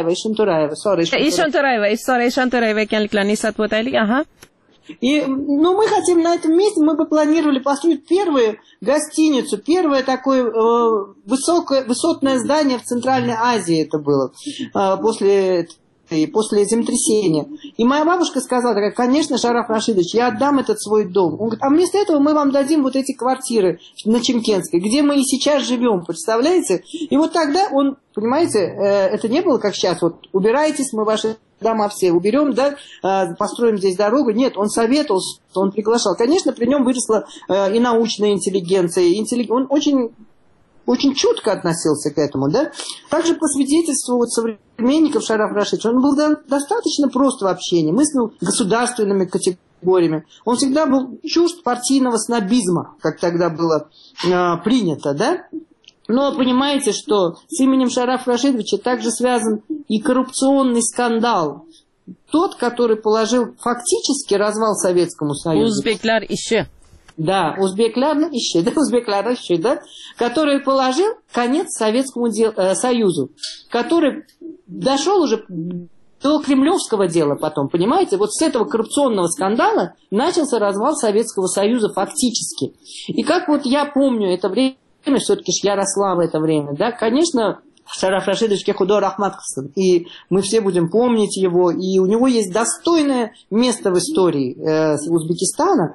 Ishonto'rayeva ekanliklarini eslatib o'taylik. Aha. И, мы хотим на этом месте, мы бы планировали построить первую гостиницу, первое такое высотное здание в Центральной Азии это было, после землетрясения. И моя бабушка сказала, конечно, Шараф Рашидович, я отдам этот свой дом. Он говорит, а вместо этого мы вам дадим вот эти квартиры на Чемкенской, где мы и сейчас живем, представляете? И вот тогда он, понимаете, это не было как сейчас, вот убирайтесь, мы ваши дома все уберем, да, построим здесь дорогу. Нет, он советовался, он приглашал. Конечно, при нем выросла и научная интеллигенция, он очень чутко относился к этому, да. Также по свидетельству современников Шарафа Рашидовича, он был достаточно прост в общении, мыслил государственными категориями. Он всегда был чужд партийного снобизма, как тогда было принято, да. Но понимаете, что с именем Шарафа Рашидовича также связан и коррупционный скандал. Тот, который положил фактически развал Советскому Союзу. Узбеклар еще. Да, узбеклар еще, да, который положил конец Советскому Союзу, который дошел уже до кремлевского дела потом, понимаете? Вот с этого коррупционного скандала начался развал Советского Союза фактически. И как вот я помню это время, все-таки я росла в это время, да, конечно, Шараф Рашидович Кехудор Ахматовсон, и мы все будем помнить его, и у него есть достойное место в истории Узбекистана,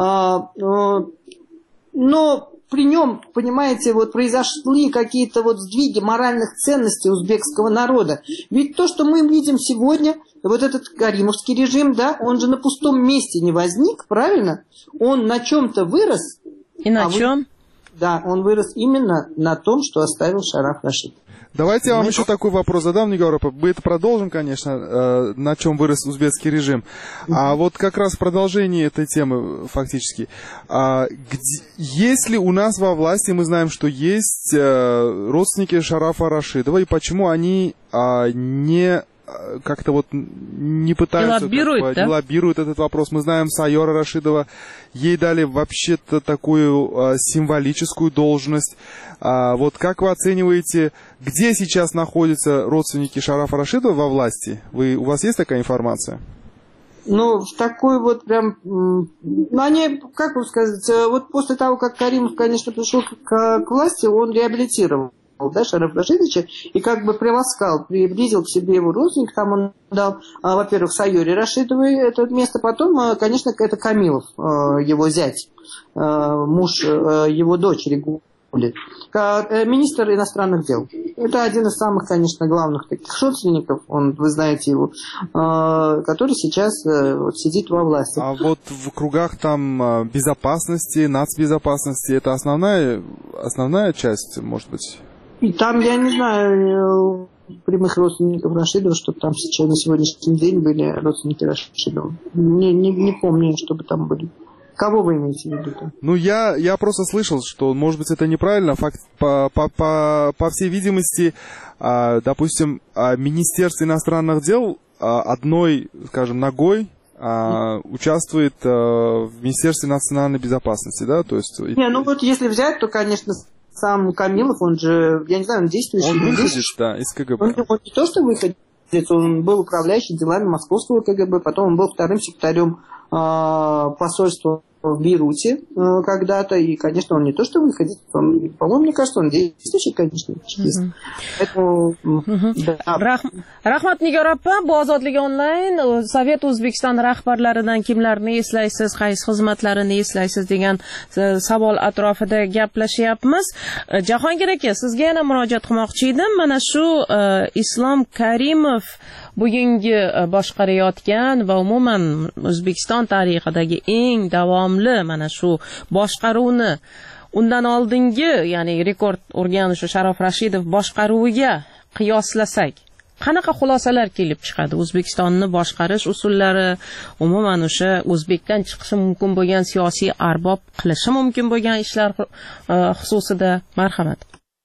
но при нем, понимаете, вот произошли какие-то вот сдвиги моральных ценностей узбекского народа. Ведь то, что мы видим сегодня, вот этот каримовский режим, да, он же на пустом месте не возник, правильно? Он на чем-то вырос. И на чем? Да, он вырос именно на том, что оставил Шараф Рашид. Давайте я вам еще такой вопрос задам, Нигар опа. Мы это продолжим, конечно, на чем вырос узбекский режим. А вот как раз в продолжении этой темы фактически. Есть ли у нас во власти, мы знаем, что есть родственники Шарафа Рашидова, и почему они не как-то вот не пытаются... Не лоббируют этот вопрос. Мы знаем, Сайора Рашидова, ей дали вообще-то такую символическую должность. Вот как вы оцениваете, где сейчас находятся родственники Шарафа Рашидова во власти? У вас есть такая информация? В такой вот прям... они, как вам сказать, вот после того, как Каримов, конечно, пришел к власти, он реабилитировал, да, Шарафа Рашидовича, и как бы приласкал, приблизил к себе его родственников, там он дал, во-первых, Сайоре Рашидовой это место, потом, конечно, это Камилов, его зять, муж его дочери Гули, министр иностранных дел. Это один из самых, конечно, главных таких родственников, вы знаете его, который сейчас сидит во власти. А вот в кругах там безопасности, нацбезопасности, это основная часть, может быть? И там, я не знаю, прямых родственников Рашидова, чтобы там сейчас на сегодняшний день были родственники Рашидова. Не помню, чтобы там были Кого вы имеете в виду-то? Ну, я просто слышал, что, может быть, это неправильно. По всей видимости, допустим, Министерство иностранных дел одной, скажем, ногой участвует в Министерстве национальной безопасности, да? То есть... Ну вот если взять, то, конечно, сам Камилов, он же, я не знаю, он действующий. Он выходит, да, из КГБ. Он не то, что выходит, он был управляющим делами московского КГБ, потом он был вторым секретарем посольства в Бейруте когда-то, и, конечно, он не то, что выходит, по-моему, мне кажется, он действующий, конечно, чекист. Поэтому, Rahmat Nigor opa, bu ozodlik onlayn Sovet O'zbekiston rahbarlaridan kimlarni eslaysiz, qaysi xizmatlarini eslaysiz degan savol atrofida gaplashyapmiz. Jahongir aka, sizga yana murojaat qilmoqchi edim. Mana shu Islom Karimov bugungi boshqarayotgan va umuman O'zbekiston tarixidagi eng davomli mana shu boshqaruvni undan oldingi, ya'ni rekord urgan shu Sharof Rashidov boshqaruviga qiyoslasak, qanaqa xulosalar kelib chiqadi? O'zbekistonni boshqarish usullari, umuman o'sha o'zbekdan chiqishi mumkin bo'lgan siyosiy arbob qilishi mumkin bo'lgan ishlar xususida marhamat.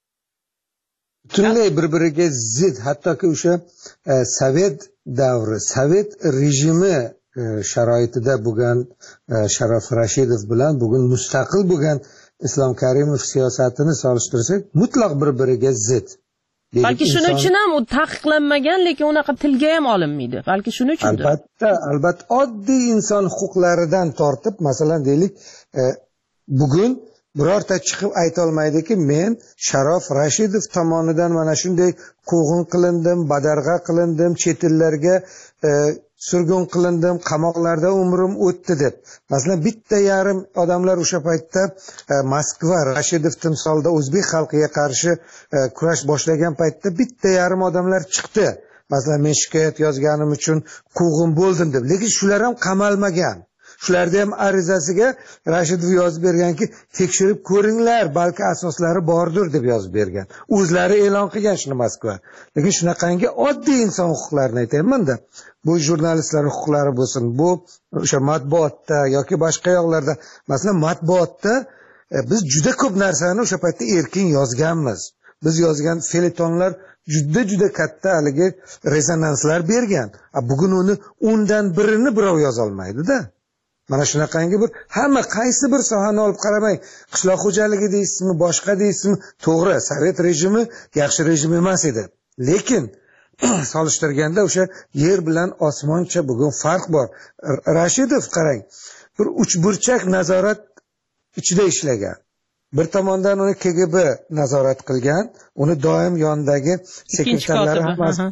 Butunlay bir-biriga zid, hattoki o'sha Sovet davri, Sovet rejimi sharoitida bo'lgan Sharof Rashidov bilan bugun mustaqil bo'lgan Islom Karimov siyosatini solishtirsak, mutlaq bir-biriga zid. Balki shuning uchun ham u taqiqlanmagan, lekin unaqa tilga ham olinmaydi. Balki shuning uchundir. Albatta, oddiy inson huquqlaridan tortib, masalan, deylik, bugun birorta chiqib ayta olmaydiki, men Sharof Rashidov tomonidan mana shunday quvg'in qilindim, badarg'a qilindim, chet ellarga surgun qilindim, qamoqlarda umrim o'tdi deb. Masalan, bitta yarim odamlar o'sha paytda Moskva Rashidov timsolida o'zbek xalqiga qarshi kurash boshlagan paytda bitta yarim odamlar chiqdi. Masalan, men shikoyat yozganim uchun quvg'in bo'ldim deb. Lekin shular ham qamalmagan. Shularda ham arizasiga Rashidov yozib berganki, tekshirib ko'ringlar, balki asoslari bordir deb yozib bergan. O'zlari e'lon qilgan shuni Moskva. Lekin shunaqangi oddiy inson huquqlarini aytayman-da. Bu jurnalistlar huquqlari bo'lsin, bu o'sha matbuotda yoki boshqa yoqlarda, masalan, matbuotda biz juda ko'p narsani o'sha paytda erkin yozganmiz. Biz yozgan feletonlar juda katta haligi rezonanslar bergan. Bugun uni 10dan birini birov yoza olmaydi-da. Mana shunaqangi bir hamma qaysi bir sohani olib qaramang, qishloq xo'jaligi deysizmi, boshqa deysizmi, to'g'ri, Sovet rejimi yaxshi rejim emas edi. Lekin solishtirganda o'sha yer bilan osmoncha bugun farq bor. Rashidov qarang, bir uchburchak nazorat ichida ishlagan. Bir tomondan uni KGB nazorat qilgan, uni doim yonidagi sekretarlari hammasi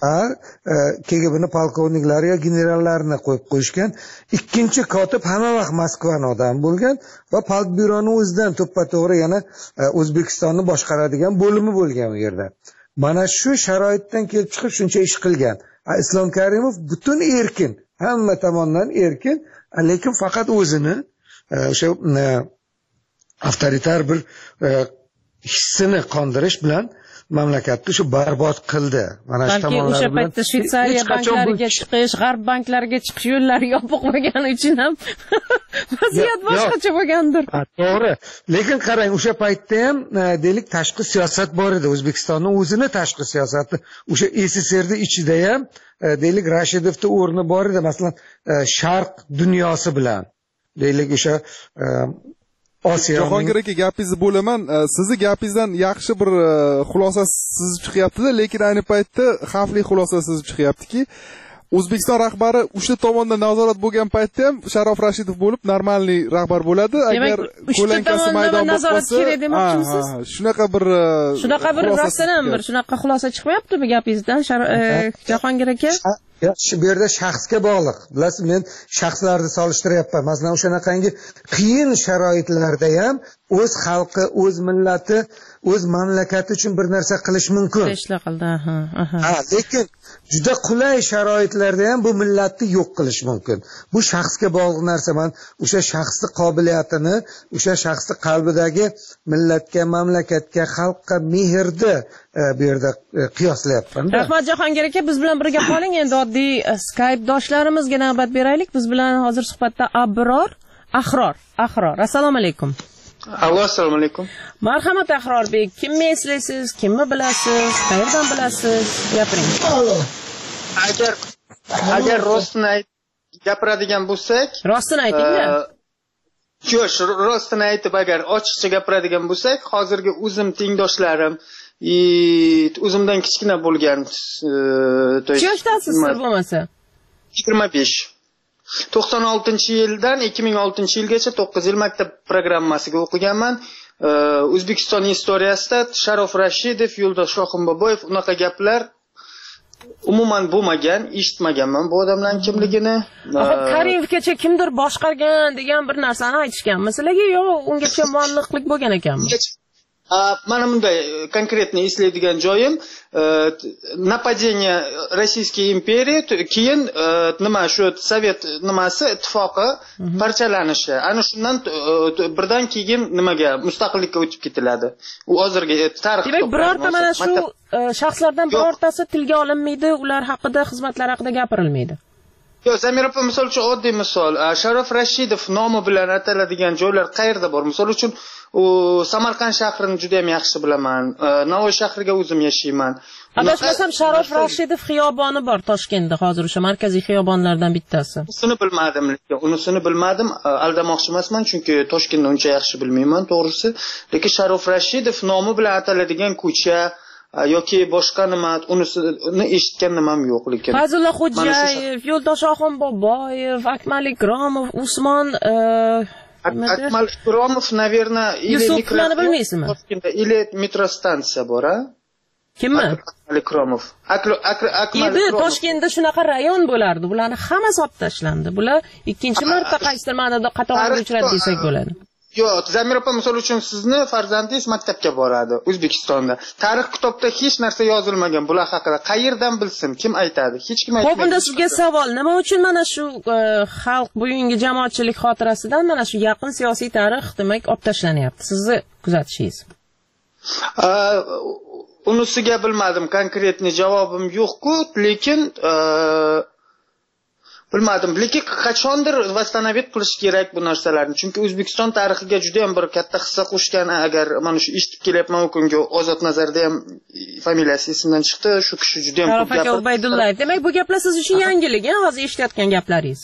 KGB'ni polkovniklari yo generallarini qo'yib qo'yishgan. Ikkinchi kotib hamma vaqt Moskvaning odami bo'lgan va Politbyuroning o'zidan to'ppa-to'g'ri yana O'zbekistonni boshqaradigan bo'limi bo'lgan u yerda. Mana shu sharoitdan kelib chiqib shuncha ish qilgan. Islom Karimov butun erkin, hamma tomondan erkin, lekin faqat o'zini o'sha avtoritar bir hissini qondirish bilan mamlakatni shu barbod qildi. Mana shu tomonlar o'sha paytda Shveysariya banklariga chiqish, g'arb banklariga chiqish yo'llari yopiq bo'lgani uchun ham vaziyat boshqacha bo'lgandir. To'g'ri. Lekin qarang, o'sha paytda ham deylik tashqi siyosat bor edi. O'zbekistonning o'zini tashqi siyosati, o'sha SSRda ichida ham deylik Rashidovning o'rni bor edi. Masalan, Sharq dunyosi bilan deylik o'sha Osiyo. Jahongir aka, gapingizni bo'laman. Sizni gapingizdan yaxshi bir xulosa sizib chiqyapti-da, lekin ayni paytda xavfli xulosa sizib chiqyaptiki, O'zbekiston rahbari uchta tomondan nazorat bo'lgan paytda ham Sharof Rashidov bo'lib, normalniy rahbar bo'ladi. Agar qo'lankasi maydon bo'lsa, shunaqa bir rostdan ham bir shunaqa xulosa chiqmayaptimi gapingizdan, Jahongir aka? Yaxshi, bu yerda shaxsga bog'liq. Bilasiz, men shaxslarni solishtiryapman. Masalan, o'shanaqangi qiyin sharoitlarda ham o'z xalqi, o'z millati, o'z mamlakati uchun bir narsa qilish mumkin. Lekin juda qulay sharoitlarda ham bu millatni yo'q qilish mumkin. Bu shaxsga bog'liq narsa. Men o'sha shaxsning qobiliyatini, o'sha shaxsning qalbidagi millatga, mamlakatga, xalqqa mehrni bu yerda qiyoslayapman. Rahmat Jahongir aka, biz bilan birga qoling. Endi oddiy Skype doshlarimiz navbat beraylik. Biz bilan hozir suhbatda Abror Ahror. Assalomu alaykum. Allo, assalomu alaykum. Marhamat Ahrorbek, kimni eslaysiz, kimni bilasiz, qayerdan bilasiz? Gapiring. Agar rostini gapiradigan bo'lsak, rostini ayting-da. Rostini aytib agar ochiqcha gapiradigan bo'lsak, hozirgi o'zim tengdoshlarim, o'zimdan kichkina bo'lgan, Necha yoshdasiz siz bo'lmasa? 25. 96-yildan 2006-yilgacha 9 yil maktab programmasiga o'qiganman. O'zbekiston istoriyasida Sharof Rashidov, Yo'ldosh Shohimboboyev unaqa gaplar umuman bo'lmagan, eshitmaganman bu odamlarning kimligini. Karimovgacha kimdir boshqargan degan bir narsani aytishganmi sizlarga yo ungacha mualliflik bo'lgan ekanmi? Mana bunday konkretni eslaydigan joyim нападение Российской империи, keyin nima shu Sovet nimasi ittifoqi parchalanishi. Ana shundan birdan keyin nimaga mustaqillikka o'tib ketiladi. U hozirgi tarix. Demak, birorta mana shu shaxslardan birortasi tilga olinmaydi, ular haqida, xizmatlari haqida gapirilmaydi. Yo'q, Zamir opa, misol uchun oddiy misol, Sharof Rashidov nomi bilan ataladigan joylar qayerda bor? Misol uchun u Samarqand shahrini juda ham yaxshi bilaman. Navoiy shahriga o'zim yashayman. Adashmasam Sharof Rashidov xiyoboni bor Toshkentda, hozir o'sha markaziy xiyobonlardan bittasi. Unisini bilmadim, aldamoqchi emasman, chunki Toshkentni uncha yaxshi bilmayman, to'g'risi. Lekin Sharof Rashidov nomi bilan ataladigan ko'cha yoki boshqa nima, unisini eshitgan nimam yo'q lekin. Fazullo Xo'jayev, Yo'ldosh Shohimboboyev, Akmal Ikromov, Usmon Akmal Ikromov, naверное, Yusuflarni bilmaysizmi? Или metro stansiya bor, a? Kimmi? Akmal Ikromov. Akmal Ikromov. Toshkentda shunaqa rayon bo'lardi. Bularni hammasi olib tashlandi. Bular ikkinchi marta qaysidir ma'noda qatorga uchradi desak bo'ladi. Yo'q, Zamir opa, misol uchun sizni farzandingiz maktabga boradi O'zbekistonda. Tarix kitobda hech narsa yozilmagan bular haqida. Qayerdan bilsin? Kim aytadi? Hech kim aytmaydi. Xo'p, unda sizga savol, nima uchun mana shu xalq bugungi jamoatchilik xotirasidan mana shu yaqin siyosiy tarix demak olib tashlanyapti? Sizni kuzatishingiz. Unisiga bilmadim, konkretni javobim yo'q-ku, lekin bilmadim, lekin qachondir vastanovit qilish kerak bu narsalarni. Chunki O'zbekiston tarixiga juda ham bir katta hissa qo'shgan, agar mana shu eshitib kelyapman o'kunga Ozod Nazarda ham familiyasi esimdan chiqdi, shu kishi juda ham ko'p gapirdi. Ubaydullayev. Demak, bu gaplar siz uchun yangilik, hozir eshitayotgan gaplaringiz.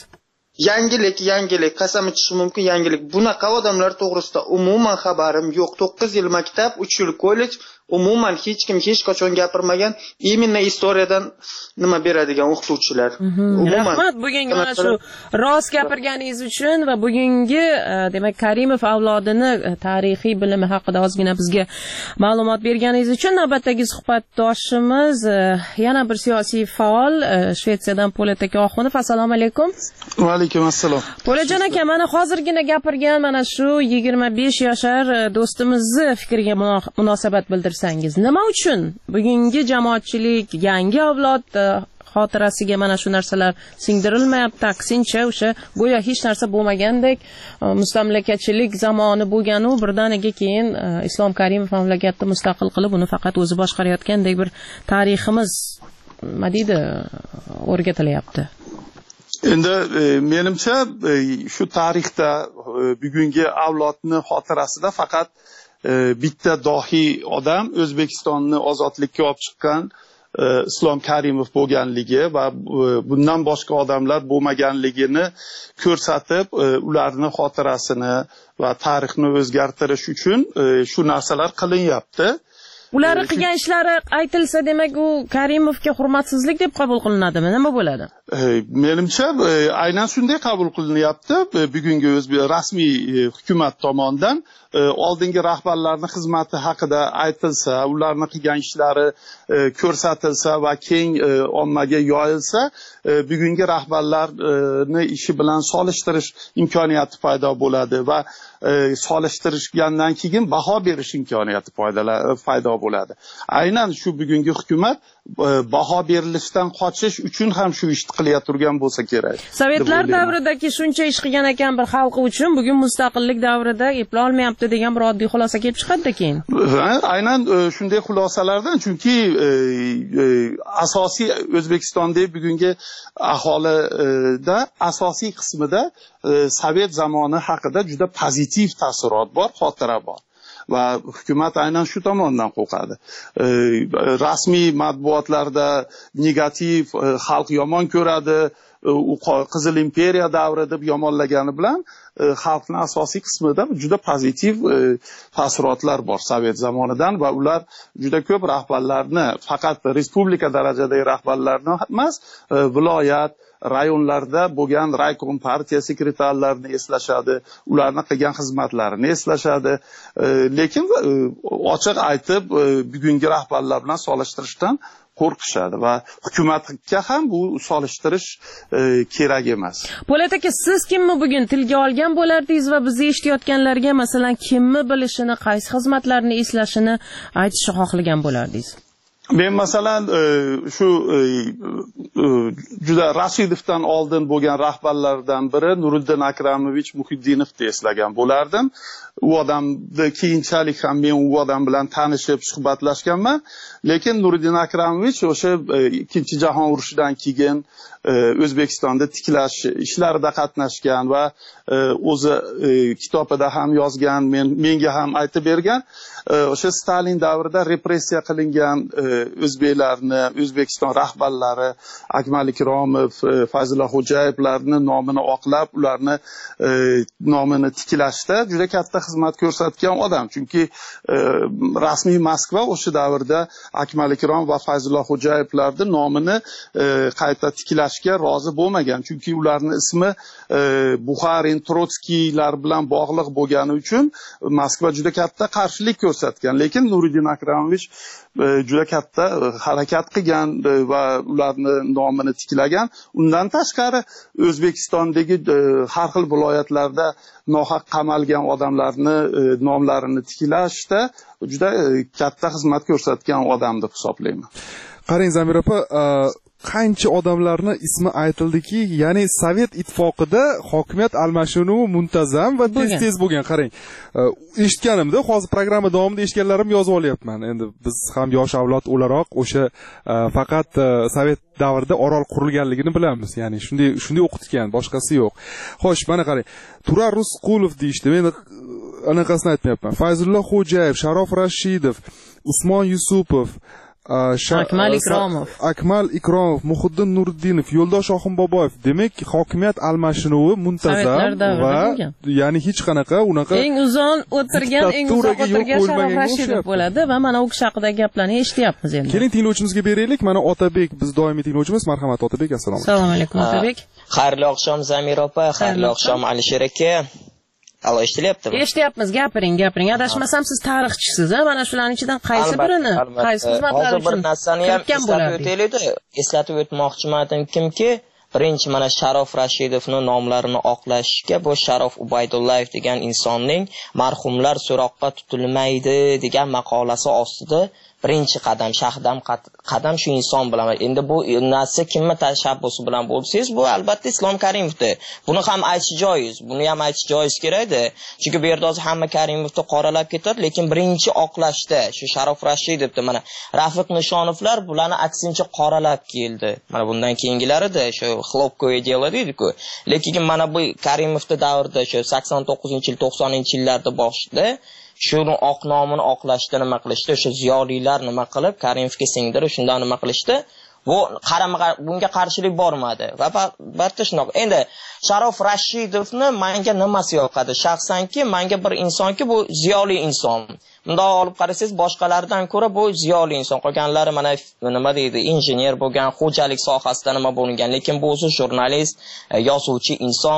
Yangilik, qasam ichishim mumkin, yangilik. Bunaqa odamlar to'g'risida umuman xabarim yo'q. 9 yil maktab, 3 yil kollej, umuman hech kim hech qachon gapirmagan, imенно istoriyadan nima beradigan o'qituvchilar. Rahmat bugungi mana shu rost gapirganingiz uchun va bugungi demak Karimov avlodini tarixiy bilimi haqida ozgina bizga ma'lumot berganingiz uchun. Navbatdagi suhbatdoshimiz yana bir siyosiy faol, Shvetsiyadan Po'lat aka Oxunov. Assalomu alaykum. Va alaykum assalom. Po'latjon aka, mana hozirgina gapirgan mana shu 25 yoshar do'stimizning fikriga munosabat bildirsangiz, nima uchun bugungi jamoatchilik, yangi avlod xotirasiga mana shu narsalar singdirilmayapti? Aksincha, o'sha go'yo hech narsa bo'lmagandek, mustamlakachilik zamoni bo'lgan-u, birdaniga keyin Islom Karimov mamlakatni mustaqil qilib, uni faqat o'zi boshqarayotgandek bir tariximiz nima deydi, o'rgatilyapti. Endi menimcha shu tarixda bugungi avlodni xotirasida faqat bitta dohiy odam O'zbekistonni ozodlikka olib chiqqan Islom Karimov bo'lganligi va bundan boshqa odamlar bo'lmaganligini ko'rsatib, ularni xotirasini va tarixni o'zgartirish uchun shu narsalar qilinyapti. Ularning qilgan ishlari aytilsa, demak u Karimovga hurmatsizlik deb qabul qilinadimi? Nima bo'ladi? Menimcha aynan shunday qabul qilinyapti. Bugungi rasmiy hukumat tomonidan oldingi rahbarlarning xizmati haqida aytilsa, ularning qilgan ishlari ko'rsatilsa va keng ommaga yoyilsa, bugungi rahbarlarni ishi bilan solishtirish imkoniyati paydo bo'ladi va solishtirishgandan keyin baho berish imkoniyati paydo bo'ladi. Aynan shu bugungi hukumat baho berilishdan qochish uchun ham shu ishni qilayotgan bo'lsa kerak. Sovetlar davridagi shuncha ish qilgan ekan bir xalqi uchun, bugun mustaqillik davrida eplay olmayapti degan bir oddiy xulosa kelib chiqadi keyin. Aynan shunday xulosalardan, chunki asosiy O'zbekistondagi bugungi aholida asosiy qismida Sovet zamoni haqida juda pozitiv taassurot bor, xotira bor. Va hukumat aynan shu tomondan qo'rqadi. Rasmiy matbuotlarda negativ, xalq yomon ko'radi, u Qizil imperiya davri deb yomonlagani bilan xalqning asosiy qismida juda pozitiv taassurotlar bor Sovet zamonidan va ular juda ko'p rahbarlarni, faqat respublika darajadagi rahbarlarni emas, viloyat rayonlarda bo'lgan raykom partiya sekretarlarini eslashadi, ularni qilgan xizmatlarini eslashadi. Lekin ochiq aytib, bugungi rahbarlar bilan solishtirishdan qo'rqishadi va hukumatga ham bu solishtirish kerak emas. Po'lat aka, siz kimni bugun tilga olgan bo'lardingiz va bizni eshitayotganlarga masalan kimni bilishini, qaysi xizmatlarni eslashini aytishni xohlagan bo'lardingiz? Men masalan shu juda Rashidovdan oldin bo'lgan rahbarlardan biri Nuriddin Akramovich Muhiddinovni eslagan bo'lardim. U odamni keyinchalik ham men u odam bilan tanishib, suhbatlashganman. Lekin Nuriddin Akramovich o'sha Ikkinchi jahon urushidan keyin O'zbekistonda tiklash ishlarida qatnashgan va o'zi kitobida ham yozgan, menga ham aytib bergan. O'sha Stalin davrida repressiya qilingan o'zbeklarni, O'zbekiston rahbarlari Akmal Ikromov, Fayzulla Xo'jayevlarni nomini oqlab, ularni nomini tiklashda juda katta xizmat ko'rsatgan odam. Chunki rasmiy Moskva o'sha davrda Akmal Ikrom va Fayzulla Xo'jayevlarning nomini qayta tiklashga rozi bo'lmagan. Chunki ularning ismi Buxarin, Trotskiylar bilan bog'liq bo'lgani uchun Moskva juda katta qarshilik ko'rsatgan. Lekin Nuriddin Akramovich juda katta harakat qilgan va ularni nomini tiklagan. Undan tashqari O'zbekistondagi har xil viloyatlarda nohaq qamalgan odamlarni nomlarini tiklashda juda katta xizmat ko'rsatgan odam deb hisoblayman. Qarang Zamir opa, qancha odamlarni ismi aytildiki, ya'ni Sovet ittifoqida hokimiyat almashinuvi muntazam va tez-tez bo'lgan. Qarang, eshitganimda, hozir programma davomida eshitganlarim yozib olyapman. Endi biz ham yosh avlod o'laroq o'sha faqat Sovet davrida orol qurilganligini bilamiz. Ya'ni shunday o'qitgan, boshqasi yo'q. Xo'sh, mana qarang. Turar Rusqulov deyishdi. Men anaqasini aytmayapman. Fayzulla Xo'jayev, Sharof Rashidov, Usmon Yusupov, Akmal Ikromov, Muhiddin Nuriddinov, Yo'ldosh Oxunboboyev. Demak, hokimiyat almashinuvi muntazam va ya'ni hech qanaqa unaqa eng uzun o'tirgan Sharof Rashidov bo'ladi va mana u kishi haqidagi gaplarni eshityapmiz endi. Keling tinglovchimizga beraylik. Mana Otabek, biz doimiy tinglovchimiz. Marhamat Otabek, assalomu alaykum. Assalomu alaykum Otabek. Xayrli oqshom Zamir opa, xayrli oqshom Alisher aka. Alo, eshitilyaptimi? Eshityapmiz, gapiring. Adashmasam siz tarixchisiz, mana shularning ichidan qaysi birini, qaysi xizmatlar uchun bir narsani ham eslatib o'taylik. Eslatib o'tmoqchiman kimki, birinchi mana Sharof Rashidovning nomlarini oqlashga bu Sharof Ubaydullayev degan insonning marhumlar so'roqqa tutilmaydi degan maqolasi ostida birinchi qadam, shahdam qadam shu inson bilan. Endi bu narsa kimni tashabbusi bilan bo'lsangiz, bu albatta Islom Karimovdir. Buni ham aytish joiz. Buni ham aytish joiz kerakdi. Chunki bu yerda hamma Karimovni qoralab ketadi, lekin birinchi oqlashda shu Sharof Rashidovni mana Rafiq Nishonovlar bularni aksincha qoralab keldi. Mana bundan keyingilarida shu xlopkoye delo deydi-ku. Lekin mana bu Karimovning davrida shu 89-yil, 90-yillarda boshida shuni oq nomini oqlashda nima qilishdi? O'sha ziyolilar nima qilib, Karimovga singdirib, shundan nima qilishdi? Bu bunga qarshilik bormadi. Va albatta shunaqa. Endi Sharof Rashidovni menga nimasi yoqadi? Shaxsanki, menga bir insonki bu ziyoli inson. Bunday olib qarasangiz, boshqalardan ko'ra bu ziyoli inson. Qolganlari mana nima deydi, injener bo'lgan, xo'jalik sohasida nima bo'lgan, lekin bu o'zi jurnalist, yozuvchi inson,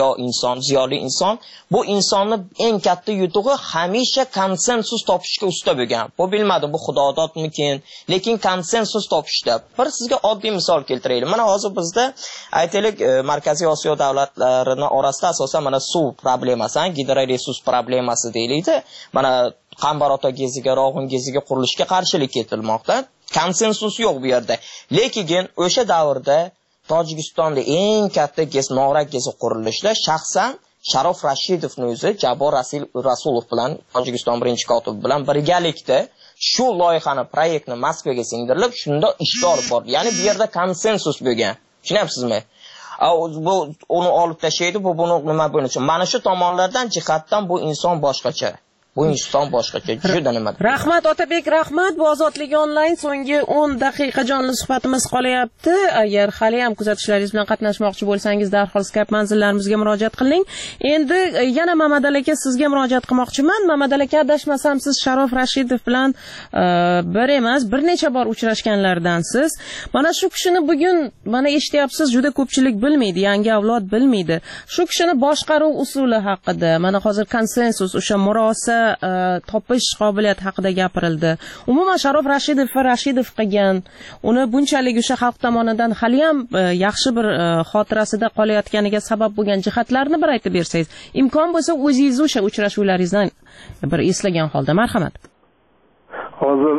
ziyoli inson. Bu insonni eng katta yutug'i hamisha konsensus topishga usta bo'lgan. Bu bilmadim, bu xudodotmikin, lekin konsensus topishda. Bir sizga oddiy misol keltiraylik. Mana hozir bizda aytaylik, Markaziy Osiyo davlatlarining orasida asosan mana suv problemasi, gidroresurs problemasi deyiladi. Mana Qambarota geziga, Rog'un geziga qurilishga qarshilik ketilmoqda. Konsensus yo'q bu yerda. Lekin o'sha davrda Tojikistonda eng katta Nog'rak gesi qurilishida shaxsan Sharof Rashidovning o'zi Jabor Rasulov bilan Tojikiston birinchi kotibi bilan birgalikda shu loyihani proyektni Moskvaga singdirilib, shunda ishga olib bordi. Ya'ni bu yerda konsensus bo'lgan. Tushunyapsizmi? Bu uni olib tashlaydi, bu buni nima bo'lishi. Mana shu tomonlardan jihatdan bu inson boshqacha. Bu inson boshqacha. Juda nima. Rahmat Otabek, rahmat. Bu Ozodlik onlayn so'nggi 10 daqiqa jonli suhbatimiz qolyapti. Agar hali ham kuzatishlaringiz bilan qatnashmoqchi bo'lsangiz, darhol Skype manzillarimizga murojaat qiling. Endi yana Mamadali aka sizga murojaat qilmoqchiman. Mamadali aka, adashmasam siz Sharof Rashidov bilan bir emas, bir necha bor uchrashganlardansiz. Mana shu kishini bugun mana eshityapsiz, juda ko'pchilik bilmaydi, yangi avlod bilmaydi. Shu kishini boshqaruv usuli haqida, mana hozir konsensus, o'sha murosa topish qobiliyati haqida gapirildi. Umuman Sharof Rashidov qilgan, uni bunchalik o'sha xalq tomonidan hali ham yaxshi bir xotirasida qolayotganiga sabab bo'lgan jihatlarni bir aytib bersangiz. Imkon bo'lsa o'zingiz o'sha uchrashuvlaringizdan bir eslagan holda, marhamat. Hozir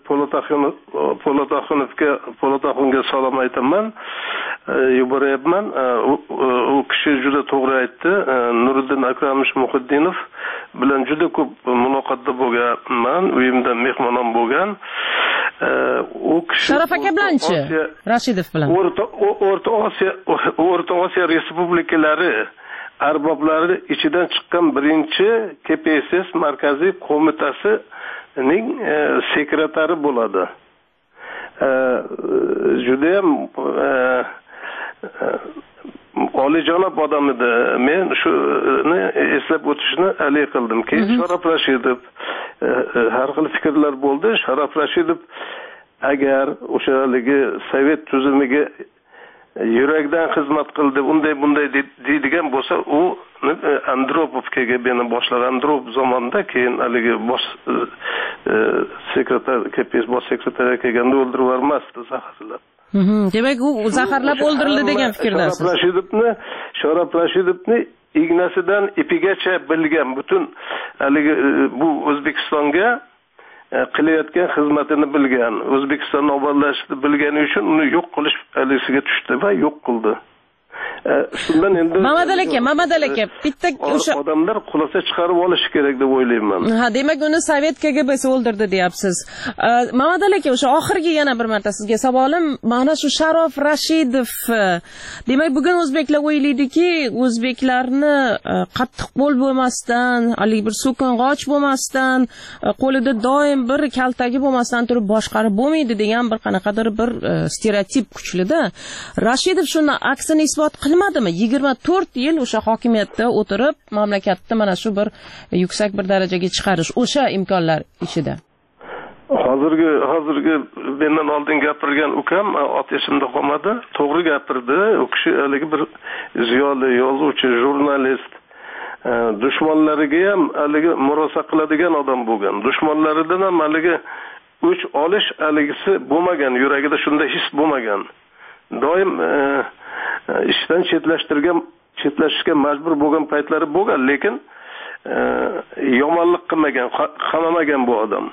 Po'lataxonga salom aytaman. Yuboryapman. U kishi juda to'g'ri aytdi. Nuriddin Akramovich Muhiddinov bilan juda ko'p muloqotda bo'lganman, uyimda mehmonim bo'lgan. U kishi Sharof aka bilanchi, Rashidov bilan. O'rta Osiyo respublikalari arboblari ichidan chiqqan birinchi KPSS markaziy qo'mitasining sekretari bo'ladi. Judayam oliyjanob odam edi. Men shuni eslab o'tishni alik qildim. Keyin Sharof Rashidov har xil fikrlar bo'ldi. Sharof Rashidov agar o'shaligi Sovet tuzumiga yurakdan xizmat qildi, bunday deydigan bo'lsa, u Andropovga beni boshlagan Andropov zamonida keyin haligi bosh sekretar, KPSS bosh sekretariga kelganda o'ldirib yubormasdi, zaharlab. Demak, u zaharlab o'ldirildi degan fikrdasiz. Sharof Rashidovni ignasidan ipigacha bilgan butun haligi bu O'zbekistonga qilayotgan xizmatini bilgan, O'zbekistonni obodlashni bilgani uchun uni yo'q qilish alisiga tushdi va yo'q qildi. Shundan endi Mamadali aka, bitta o'sha odamlar xulosa chiqarib olishi kerak deb o'ylayman. Ha, demak uni Sovet KGBsi o'ldirdi deyapsiz. Mamadali aka, o'sha oxirgi yana bir marta sizga savolim, mana shu Sharof Rashidov, demak bugun o'zbeklar o'ylaydiki, o'zbeklarni qattiq qo'l bo'lmasdan, haligi bir so'king'och bo'lmasdan, qo'lida doim bir kaltagi bo'lmasdan turib boshqarib bo'lmaydi degan bir qanaqadir bir stereotip kuchli-da. Rashidov shuni aksini isbot qilmadimi? 24 yil o'sha hokimiyatda o'tirib, mamlakatni mana shu bir yuksak bir darajaga chiqarish o'sha imkonlar ichida. Hozirgi mendan oldin gapirgan ukam ot esimda qolmadi, to'g'ri gapirdi. U kishi haligi bir ziyoli, yozuvchi, jurnalist, dushmanlariga ham haligi murosa qiladigan odam bo'lgan. Dushmanlaridan ham haligi o'ch olish haligisi bo'lmagan, yuragida shunday his bo'lmagan. Doim ishdan chetlashishga majbur bo'lgan paytlari bo'lgan, lekin yomonlik qilmagan, qamamagan bu odam.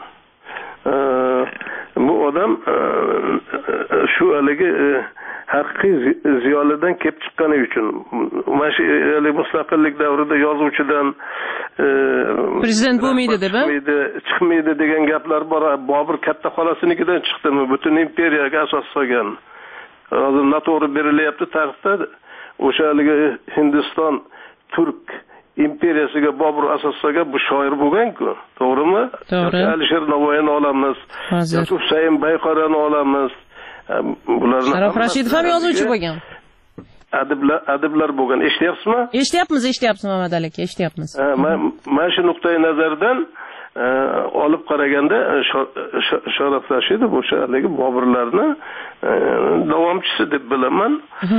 Bu odam shu haligi haqiqiy ziyolidan kelib chiqqani uchun mana shu mustaqillik davrida yozuvchidan prezident bo'lmaydi deb chiqmaydi degan gaplar bor. Bobur katta xolasinikidan chiqdimi? Butun imperiyaga asos solgan. Hozir noto'g'ri berilyapti tarixda. O'sha haligi Hindiston Turk imperiyasiga Bobur asos solgan bu shoir bo'lgan-ku, to'g'rimi? To'g'ri. Alisher Navoiyni olamiz, Husayn Bayqorani olamiz. Bularni Sharof Rashidov ham yozuvchi bo'lgan. Adiblar bo'lgan. Eshityapsizmi? Eshityapmiz Mamadali aka, eshityapmiz. Mana shu nuqtai nazardan olib qaraganda Sharof Rashidov o'sha haligi Boburlarni davomchisi deb bilaman.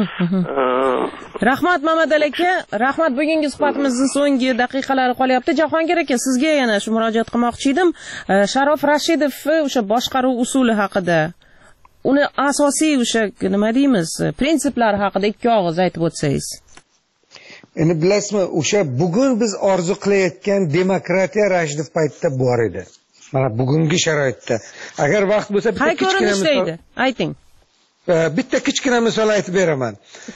Rahmat Mamadali aka, rahmat. Bugungi suhbatimizning so'nggi daqiqalari qolyapti. Jahongir aka, sizga yana shu murojaat qilmoqchi edim. Sharof Rashidov o'sha boshqaruv usuli haqida, uni asosiy o'sha nima deymiz, prinsiplari haqida ikki og'iz aytib o'tsangiz. Endi bilasizmi, o'sha bugun biz orzu qilayotgan demokratiya Rashidov paytida bor edi. Mana bugungi sharoitda. Agar vaqt bo'lsa bitta kichkina misol ayting. Bitta kichkina misol aytib beraman.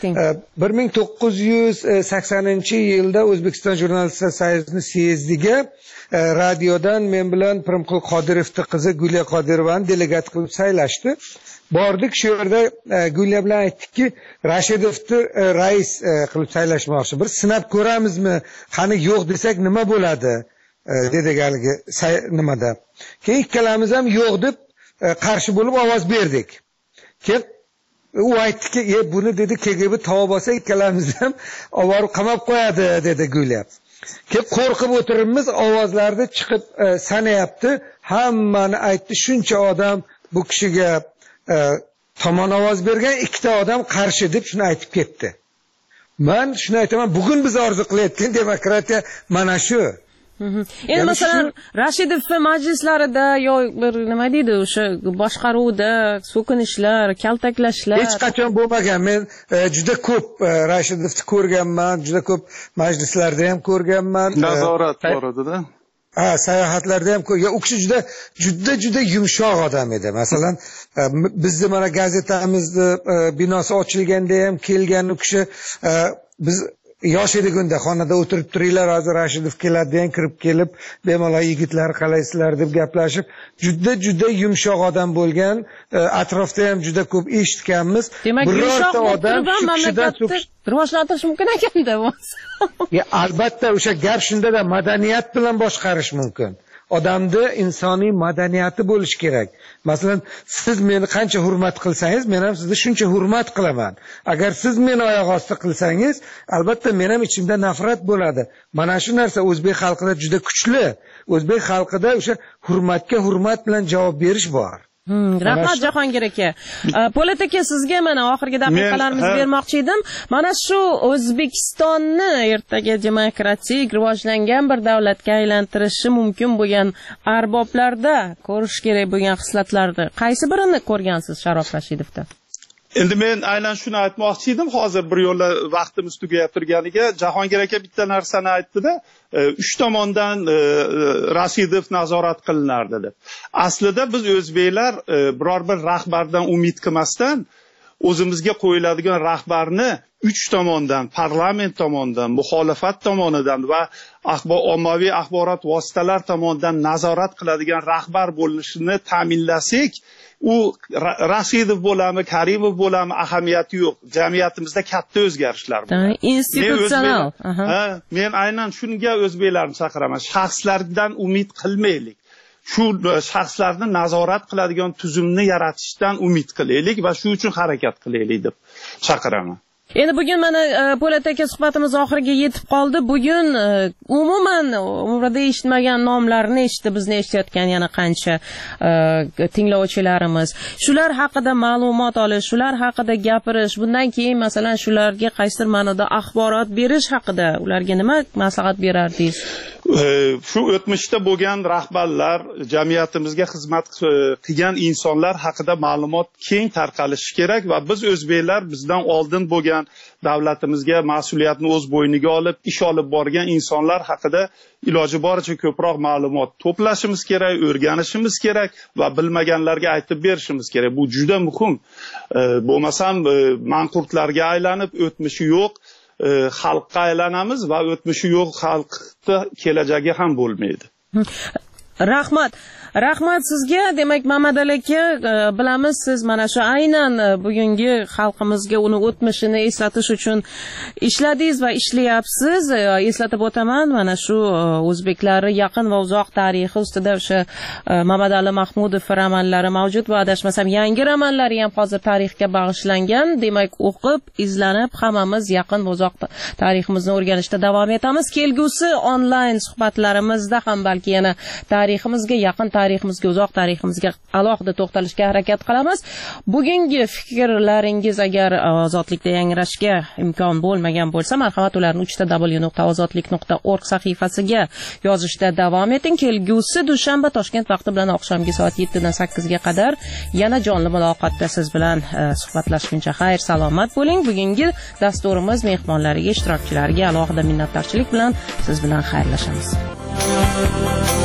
1980-yilda O'zbekiston jurnalistlar syezdiga radiodan men bilan Pirimqul Qodirovning qizi Gulya Qodirovani delegat qilib saylashdi. Bordik, shu yerda Gulya bilan aytdikki, Rashidovni rais qilib saylashmoqchi. Bir sinab ko'ramizmi? Qani yo'q desak nima bo'ladi? Dedik haligi nimada. Keyin ikkalamiz ham yo'q deb qarshi bo'lib ovoz berdik. Keyin u aytdiki, buni dedi KGB tavab olsa ikkalamiz ham oborib qamab qo'yadi dedi Gulya. Keyin qo'rqib o'tiribmiz, ovozlarni chiqib sanayapti. Hammani aytdi, shuncha odam bu kishiga tomon ovoz bergan, ikkita odam qarshi deb shuni aytib ketdi. Men shuni aytaman, bugun biz orzu qilayotgan demokratiya mana shu. Endi masalan Rashidov majlislarida yo bir nima deydi, o'sha boshqaruvda so'kinishlar, kaltaklashlar hech qachon bo'lmagan. Men juda ko'p Rashidovni ko'rganman, juda ko'p majlislarda ham ko'rganman. Nazorat bor edi-da. Sayohatlarda ham u kishi juda yumshoq odam edi. Masalan, bizni mana gazetamizni binosi ochilganda ham kelgan u kishi, biz yosh edik unda, xonada o'tirib turinglar, hozir Rashidov keladi degan, kirib kelib, bemalol yigitlar qalaysizlar deb gaplashib, juda yumshoq odam bo'lgan. Atrofda ham juda ko'p eshitganmiz. Birorta odam mamlakatni rivojlantirish mumkin ekanda bo'lsa. Albatta, o'sha gap shunda-da, madaniyat bilan boshqarish mumkin. Odamda insoniy madaniyati bo'lish kerak. Masalan, siz meni qancha hurmat qilsangiz, men ham sizni shuncha hurmat qilaman. Agar siz meni oyoq osti qilsangiz, albatta men ham ichimda nafrat bo'ladi. Mana shu narsa o'zbek xalqida juda kuchli. O'zbek xalqida o'sha hurmatga hurmat bilan javob berish bor. Rahmat Jahongir aka. Po'lat aka, sizga mana oxirgi daqiqalarimizni bermoqchi edim. Mana shu O'zbekistonni ertaga demokratik, rivojlangan bir davlatga aylantirishi mumkin bo'lgan arboblarda ko'rish kerak bo'lgan xislatlarni qaysi birini ko'rgansiz Sharof Rashidovda? Endi men aynan shuni aytmoqchi edim. Hozir bir yo'la vaqtimiz tugayib turganiga Jahongir aka bitta narsani aytdi-da, 3 tomondan Rashidov nazorat qilinardi deb. Aslida biz o'zbeklar biror bir rahbardan umid qilmasdan o'zimizga qo'yiladigan rahbarni 3 tomondan, parlament tomonidan, muxolifat tomonidan va ommaviy axborot vositalar tomonidan nazorat qiladigan rahbar bo'lishini ta'minlasak, u Rashidov bo'lami, Karimov bo'lami ahamiyati yo'q. Jamiyatimizda katta o'zgarishlar bo'ladi. Institutsional. Men aynan shunga o'zbeklarni chaqiraman. Shaxslardan umid qilmaylik. Shu shaxslarni nazorat qiladigan tuzumni yaratishdan umid qilaylik va shu uchun harakat qilaylik deb chaqiraman. Endi bugun mana Po'lat aka suhbatimiz oxiriga yetib qoldi. Bugun umuman umrida eshitmagan nomlarni eshitdi, bizni eshitayotgan yana qancha tinglovchilarimiz. Shular haqida ma'lumot olish, shular haqida gapirish, bundan keyin masalan shularga qaysidir ma'noda axborot berish haqida ularga nima maslahat berardingiz? Shu o'tmishda bo'lgan rahbarlar, jamiyatimizga xizmat qilgan insonlar haqida ma'lumot keng tarqalishi kerak va biz o'zbeklar bizdan oldin bo'lgan davlatimizga mas'uliyatni o'z bo'yniga olib, ish olib borgan insonlar haqida iloji boricha ko'proq ma'lumot to'plashimiz kerak, o'rganishimiz kerak va bilmaganlarga aytib berishimiz kerak. Bu juda muhim. Bo'lmasam manqurtlarga aylanib, o'tmishi yo'q xalqqa aylanamiz va o'tmishi yo'q xalqda kelajagi ham bo'lmaydi. Rahmat sizga. Demak, Mamadali aka, bilamiz siz mana shu aynan bugungi xalqimizga uni o'tmishini eslatish uchun ishladingiz va ishlayapsiz. Eslatib o'taman, mana shu o'zbeklari yaqin va uzoq tarixi ustida o'sha Mamadali Mahmudov romannlari mavjud va adashmasam yangi romanlari ham hozir tarixga bag'ishlangan. Demak, o'qib, izlanib, hammamiz yaqin va uzoq tariximizni o'rganishda davom etamiz. Kelgusi onlayn suhbatlarimizda ham balki yana tariximizga yaqin, tariximizga uzoq, tariximizga alohida to'xtalishga harakat qilamiz. Bugungi fikrlaringiz agar ozodlikda yangrashga imkon bo'lmagan bo'lsa, marhamat ularni www.ozodlik.org sahifasiga yozishda davom eting. Kelgusi dushanba Toshkent vaqti bilan oqshomgi soat 7 dan 8 ga qadar yana jonli muloqotda siz bilan suhbatlashguncha xayr, salomat bo'ling. Bugungi dasturimiz mehmonlariga, ishtirokchilariga alohida minnatdorchilik bilan siz bilan xayrlashamiz.